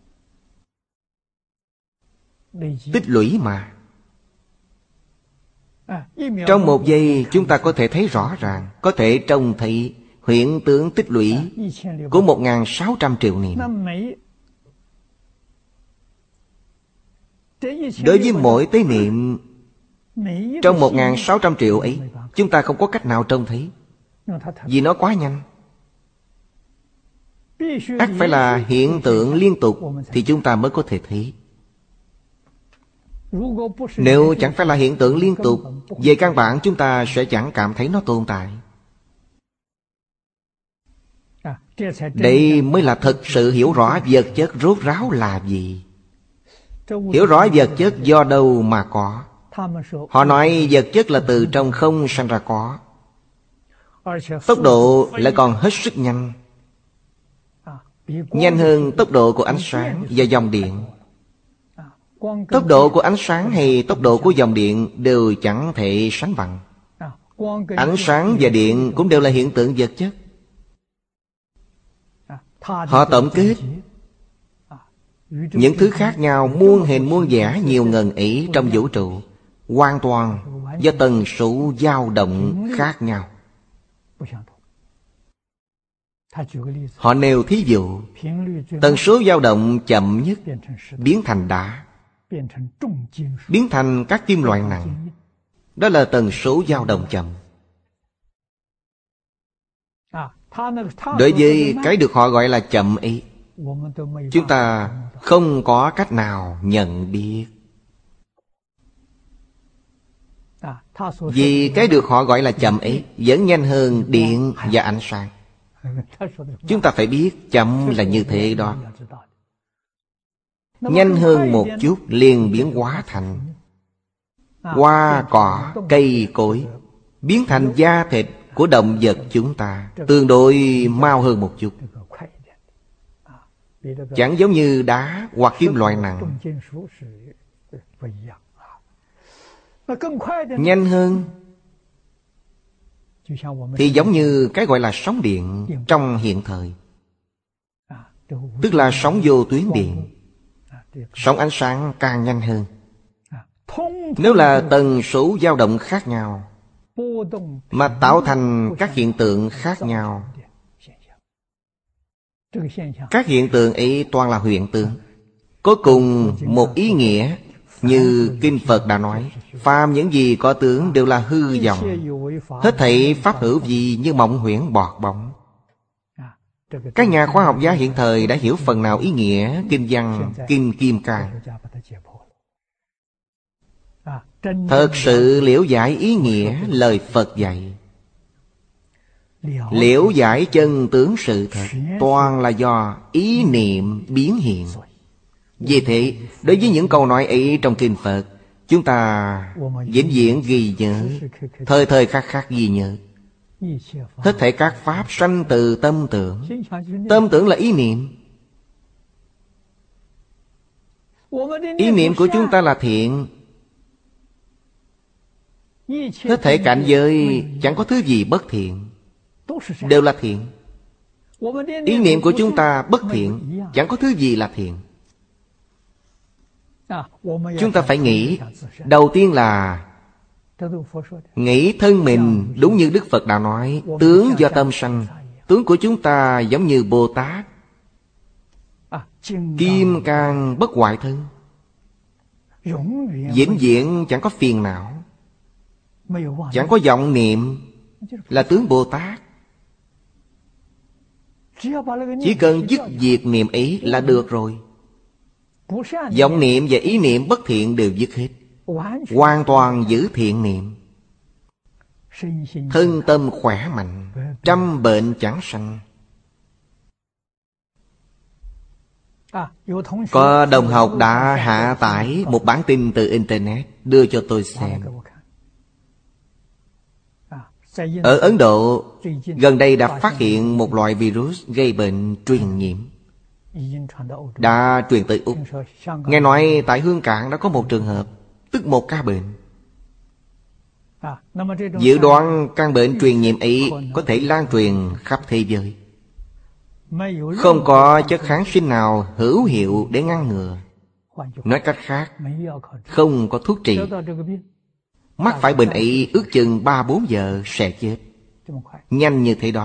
Tích lũy mà. Trong một giây chúng ta có thể thấy rõ ràng, có thể trông thấy huyễn tướng tích lũy của 1.600 triệu niệm. Đối với mỗi tế niệm trong 1.600 triệu ấy, chúng ta không có cách nào trông thấy, vì nó quá nhanh. Ắt phải là hiện tượng liên tục thì chúng ta mới có thể thấy. Nếu chẳng phải là hiện tượng liên tục, về căn bản chúng ta sẽ chẳng cảm thấy nó tồn tại. Đây mới là thực sự hiểu rõ vật chất rốt ráo là gì. Hiểu rõ vật chất do đâu mà có. Họ nói vật chất là từ trong không sanh ra có. Tốc độ lại còn hết sức nhanh. Nhanh hơn tốc độ của ánh sáng và dòng điện. Tốc độ của ánh sáng hay tốc độ của dòng điện đều chẳng thể sánh bằng. Ánh sáng và điện cũng đều là hiện tượng vật chất. Họ tổng kết những thứ khác nhau muôn hình muôn vẻ nhiều ngần ấy trong vũ trụ, hoàn toàn do tần số dao động khác nhau. Họ nêu thí dụ, tần số dao động chậm nhất biến thành đá, biến thành các kim loại nặng. Đó là tần số dao động chậm. Đối với cái được họ gọi là chậm ấy, chúng ta không có cách nào nhận biết. Vì cái được họ gọi là chậm ấy vẫn nhanh hơn điện và ánh sáng. Chúng ta phải biết chậm là như thế đó. Nhanh hơn một chút liền biến hóa thành hoa cỏ, cây cối, biến thành da thịt của động vật chúng ta, tương đối mau hơn một chút. Chẳng giống như đá hoặc kim loại nặng. Nhanh hơn thì giống như cái gọi là sóng điện trong hiện thời, tức là sóng vô tuyến điện. Sóng ánh sáng càng nhanh hơn. Nếu là tần số dao động khác nhau mà tạo thành các hiện tượng khác nhau, các hiện tượng ấy toàn là huyễn tướng, có cùng một ý nghĩa. Như Kinh Phật đã nói, phàm những gì có tướng đều là hư vọng, hết thảy pháp hữu vi như mộng huyễn bọt bóng. Các nhà khoa học gia hiện thời đã hiểu phần nào ý nghĩa kinh văn Kinh Kim Cang. Thật sự liễu giải ý nghĩa lời Phật dạy, liễu giải chân tướng sự thật, toàn là do ý niệm biến hiện. Vì thế, đối với những câu nói ấy trong Kinh Phật, chúng ta vĩnh viễn ghi nhớ, thời thời khắc khắc ghi nhớ. Hết thảy các pháp sanh từ tâm tưởng. Tâm tưởng là ý niệm. Ý niệm của chúng ta là thiện. Hết thảy cảnh giới chẳng có thứ gì bất thiện, đều là thiện. Ý niệm của chúng ta bất thiện, chẳng có thứ gì là thiện. Chúng ta phải nghĩ, đầu tiên là nghĩ thân mình đúng như Đức Phật đã nói, tướng do tâm sanh. Tướng của chúng ta giống như Bồ Tát, kim cang bất hoại thân, vĩnh viễn chẳng có phiền não, chẳng có vọng niệm, là tướng Bồ Tát. Chỉ cần dứt diệt niệm ấy là được rồi. Vọng niệm và ý niệm bất thiện đều dứt hết, hoàn toàn giữ thiện niệm. Thân tâm khỏe mạnh, trăm bệnh chẳng sanh. Có đồng học đã hạ tải một bản tin từ Internet đưa cho tôi xem. Ở Ấn Độ, gần đây đã phát hiện một loại virus gây bệnh truyền nhiễm, đã truyền tới Úc. Nghe nói tại Hương Cảng đã có một trường hợp, tức một ca bệnh. Dự đoán căn bệnh truyền nhiễm ấy có thể lan truyền khắp thế giới. Không có chất kháng sinh nào hữu hiệu để ngăn ngừa. Nói cách khác, không có thuốc trị. Mắc phải bệnh ấy ước chừng 3-4 giờ sẽ chết. Nhanh như thế đó.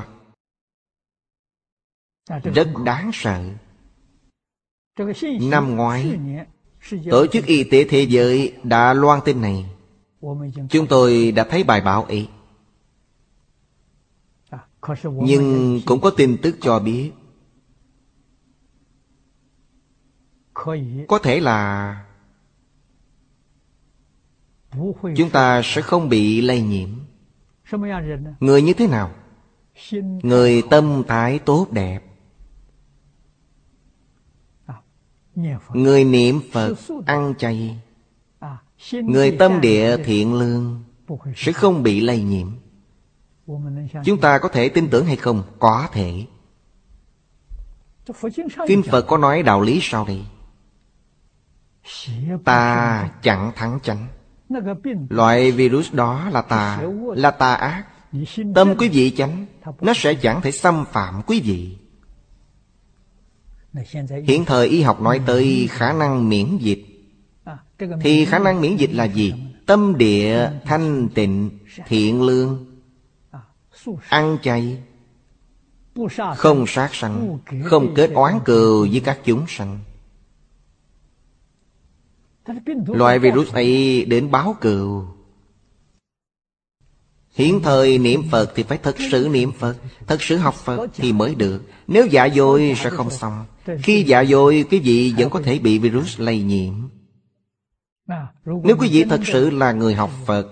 Rất đáng sợ. Năm ngoái, Tổ chức Y tế Thế giới đã loan tin này. Chúng tôi đã thấy bài báo ấy. Nhưng cũng có tin tức cho biết có thể là chúng ta sẽ không bị lây nhiễm. Người như thế nào? Người tâm thái tốt đẹp, người niệm Phật, ăn chay, người tâm địa thiện lương sẽ không bị lây nhiễm. Chúng ta có thể tin tưởng hay không? Có thể. Kinh Phật có nói đạo lý sau đây: tà chẳng thắng chánh. Loại virus đó là tà ác. Tâm quý vị chánh, nó sẽ chẳng thể xâm phạm quý vị. Hiện thời y học nói tới khả năng miễn dịch, thì khả năng miễn dịch là gì? Tâm địa thanh tịnh, thiện lương, ăn chay, không sát sanh, không kết oán cừu với các chúng sanh. Loại virus ấy đến báo cừu. Hiện thời niệm Phật thì phải thật sự niệm Phật, thật sự học Phật thì mới được. Nếu giả dối sẽ không xong. Khi giả dối, quý vị vẫn có thể bị virus lây nhiễm. Nếu quý vị thật sự là người học Phật,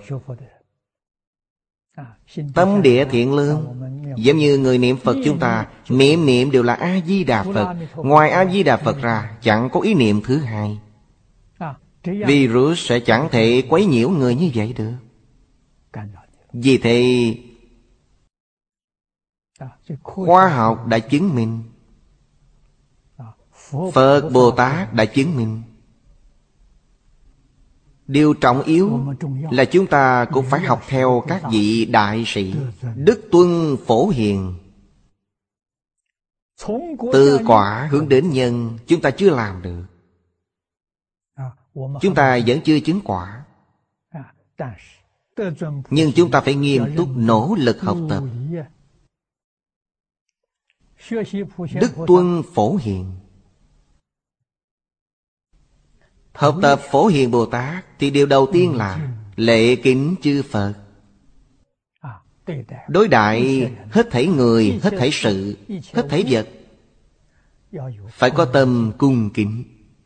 tâm địa thiện lương, giống như người niệm Phật chúng ta, niệm đều là A-di-đà Phật. Ngoài A-di-đà Phật ra, chẳng có ý niệm thứ hai. Virus sẽ chẳng thể quấy nhiễu người như vậy được. Vì thế, khoa học đã chứng minh, Phật Bồ Tát đã chứng minh. Điều trọng yếu là chúng ta cũng phải học theo các vị đại sĩ Đức Tuân Phổ Hiền. Từ quả hướng đến nhân, chúng ta chưa làm được. Chúng ta vẫn chưa chứng quả. Nhưng chúng ta phải nghiêm túc nỗ lực học tập Đức Tuân Phổ Hiền. Học tập Phổ Hiền Bồ Tát thì điều đầu tiên là lễ kính chư Phật. đối đại hết thảy người, hết thảy sự, hết thảy vật phải có tâm cung kính.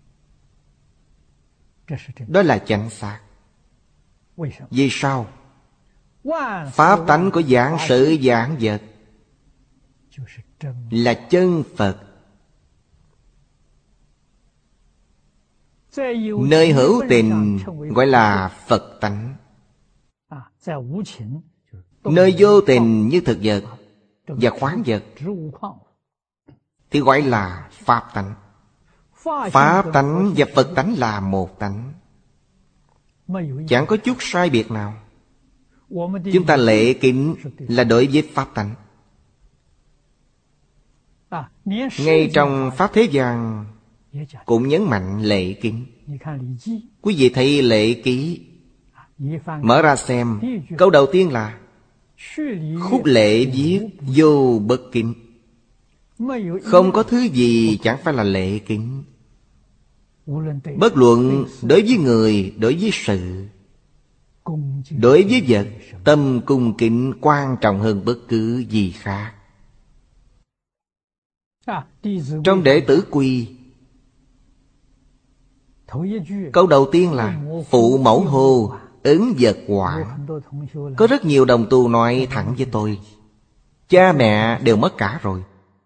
Đó là chánh xác. Vì sao? Pháp tánh của vạn sự vạn vật là chân Phật. Nơi hữu tình gọi là Phật tánh. Nơi vô tình như thực vật và khoáng vật thì gọi là Pháp tánh. Pháp tánh và Phật tánh là một tánh, chẳng có chút sai biệt nào. Chúng ta lễ kính là đối với Pháp tánh. Ngay trong Pháp thế gian cũng nhấn mạnh lễ kính. Quý vị thấy lễ ký, mở ra xem, câu đầu tiên là khúc lễ viết vô bất kính. Không có thứ gì chẳng phải là lễ kính. Bất luận đối với người, đối với sự, đối với vật, tâm cung kính quan trọng hơn bất cứ gì khác. Trong Đệ tử Quy, câu đầu tiên là phụ mẫu hô, ứng vật quản. Có rất nhiều đồng tu nói thẳng với tôi, cha mẹ đều mất cả rồi,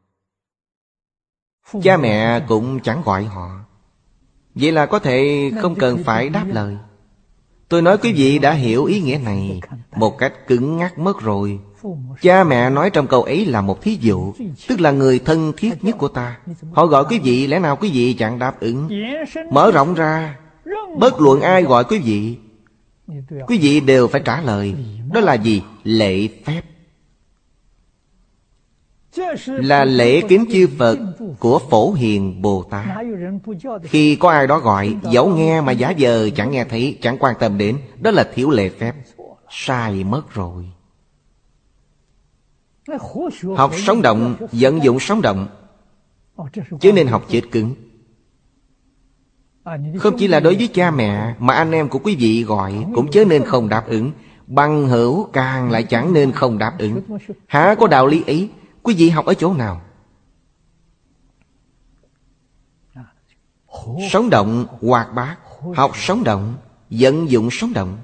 cha mẹ cũng chẳng gọi họ, vậy là có thể không cần phải đáp lời. Tôi nói quý vị đã hiểu ý nghĩa này một cách cứng ngắc mất rồi. Cha mẹ nói trong câu ấy là một thí dụ, tức là người thân thiết nhất của ta. Họ gọi quý vị, lẽ nào quý vị chẳng đáp ứng? Mở rộng ra, bất luận ai gọi quý vị đều phải trả lời. Đó là gì? Lễ phép. Là lễ kính chư Phật của Phổ Hiền Bồ Tát. Khi có ai đó gọi, dẫu nghe mà giả vờ chẳng nghe thấy, chẳng quan tâm đến, đó là thiếu lễ phép. Sai mất rồi. Học sống động, vận dụng sống động, chứ nên học chết cứng. Không chỉ là đối với cha mẹ, mà anh em của quý vị gọi cũng chớ nên không đáp ứng. Bằng hữu càng lại chẳng nên không đáp ứng. Hả có đạo lý ấy? Quý vị học ở chỗ nào? Sống động, hoạt bát, học sống động, vận dụng sống động.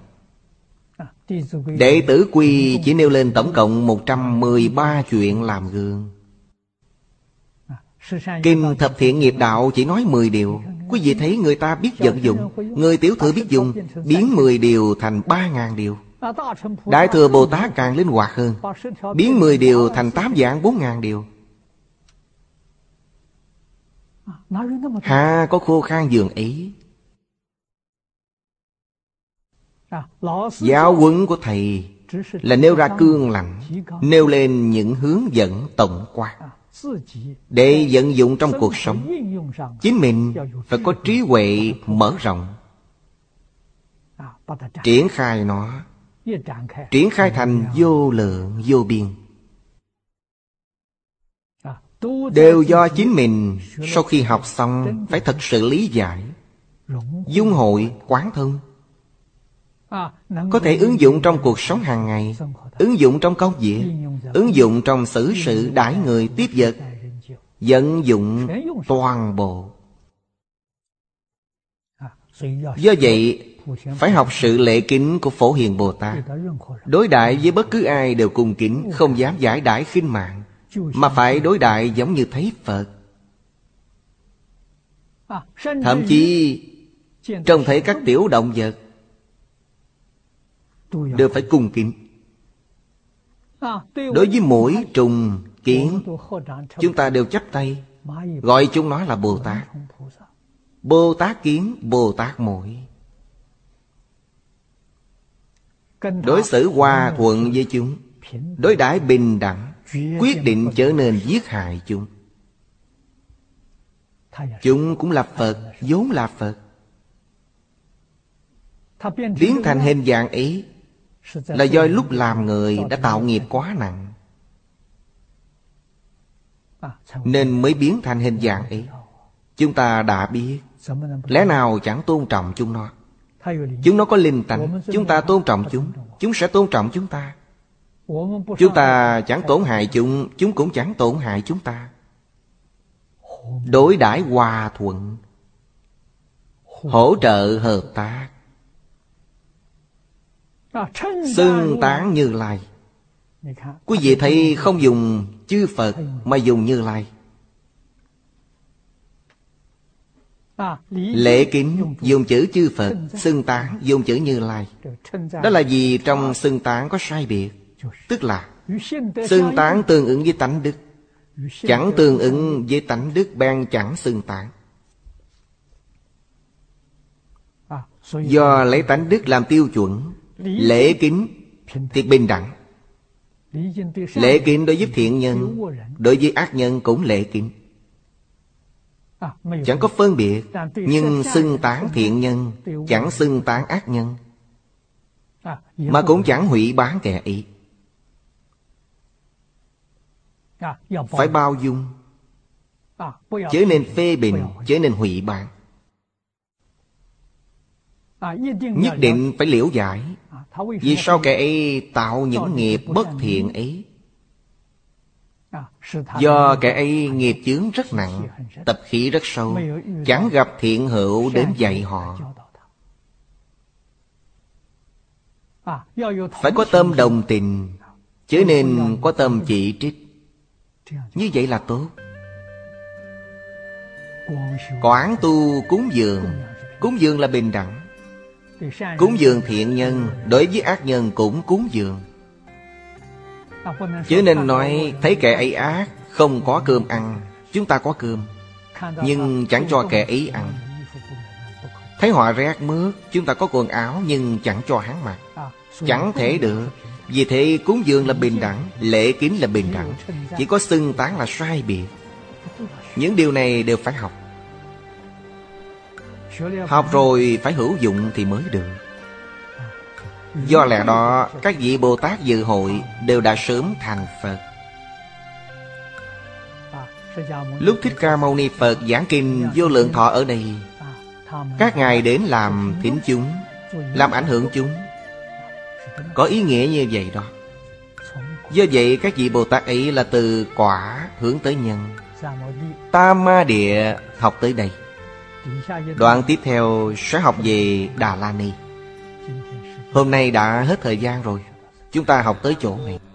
Đệ tử Quy chỉ nêu lên tổng cộng 113 chuyện làm gương. Kinh Thập Thiện Nghiệp Đạo chỉ nói 10 điều. Quý vị thấy người ta biết vận dụng. Người tiểu thừa biết dùng, biến 10 điều thành 3.000 điều. Đại Thừa Bồ Tát càng linh hoạt hơn, biến 10 điều thành 8 vạn 4.000 điều. Hà có khô khan giường ấy. Giáo huấn của Thầy là nêu ra cương lãnh, nêu lên những hướng dẫn tổng quát để vận dụng trong cuộc sống. Chính mình phải có trí huệ mở rộng, triển khai nó, triển khai thành vô lượng vô biên. Đều do chính mình sau khi học xong phải thật sự lý giải, dung hội, quán thông, có thể ứng dụng trong cuộc sống hàng ngày, ứng dụng trong công việc, ứng dụng trong xử sự đãi người tiếp vật, vận dụng toàn bộ. Do vậy phải học sự lễ kính của Phổ Hiền Bồ Tát. Đối đại với bất cứ ai đều cung kính, không dám giải đãi khinh mạng, mà phải đối đại giống như thấy Phật. Thậm chí trông thấy các tiểu động vật đều phải cung kính. Đối với muỗi, trùng, kiến, chúng ta đều chắp tay, gọi chúng nó là Bồ Tát. Bồ Tát kiến, Bồ Tát muỗi. Đối xử hòa thuận với chúng, đối đãi bình đẳng, quyết định trở nên giết hại chúng. Chúng cũng là Phật, vốn là Phật. Biến thành hình dạng ấy là do lúc làm người đã tạo nghiệp quá nặng, nên mới biến thành hình dạng ấy. Chúng ta đã biết, lẽ nào chẳng tôn trọng chúng nó? Chúng nó có linh tánh, chúng ta tôn trọng chúng, chúng sẽ tôn trọng chúng ta. Chúng ta chẳng tổn hại chúng, chúng cũng chẳng tổn hại chúng ta. Đối đãi hòa thuận, hỗ trợ hợp tác. Xưng tán Như Lai. Quý vị thấy không dùng chư Phật mà dùng Như Lai. Lễ kính dùng chữ chư Phật, xưng tán dùng chữ Như Lai. Đó là vì trong xưng tán có sai biệt. Tức là xưng tán tương ứng với tánh đức, chẳng tương ứng với tánh đức bèn chẳng xưng tán. Do lấy tánh đức làm tiêu chuẩn, lễ kính thì bình đẳng. Lễ kính đối với thiện nhân, đối với ác nhân cũng lễ kính, chẳng có phân biệt. Nhưng xưng tán thiện nhân, chẳng xưng tán ác nhân, mà cũng chẳng hủy bán kẻ ý. Phải bao dung, chớ nên phê bình, chớ nên hủy bán. Nhất định phải liễu giải vì sao kẻ ấy tạo những nghiệp bất thiện ấy. Do kẻ ấy nghiệp chướng rất nặng, tập khí rất sâu, chẳng gặp thiện hữu đến dạy họ. Phải có tâm đồng tình, chớ nên có tâm chỉ trích. Như vậy là tốt. Quán tu cúng dường, cúng dường là bình đẳng. Cúng dường thiện nhân, đối với ác nhân cũng cúng dường. Chứ nên nói thấy kẻ ấy ác, không có cơm ăn, chúng ta có cơm, nhưng chẳng cho kẻ ấy ăn. Thấy họ rét mướt, chúng ta có quần áo nhưng chẳng cho hắn mặc, chẳng thể được. Vì thế cúng dường là bình đẳng, lễ kính là bình đẳng. Chỉ có xưng tán là sai biệt. Những điều này đều phải học. Học rồi phải hữu dụng thì mới được. Do lẽ đó các vị Bồ Tát dự hội đều đã sớm thành Phật. Lúc Thích Ca Mâu Ni Phật giảng kinh Vô Lượng Thọ ở đây, các ngài đến làm thính chúng, làm ảnh hưởng chúng, có ý nghĩa như vậy đó. Do vậy các vị Bồ Tát ấy là từ quả hướng tới nhân. Tam Ma Địa học tới đây. Đoạn tiếp theo sẽ học về Đà La Ni. Hôm nay đã hết thời gian rồi, chúng ta học tới chỗ này.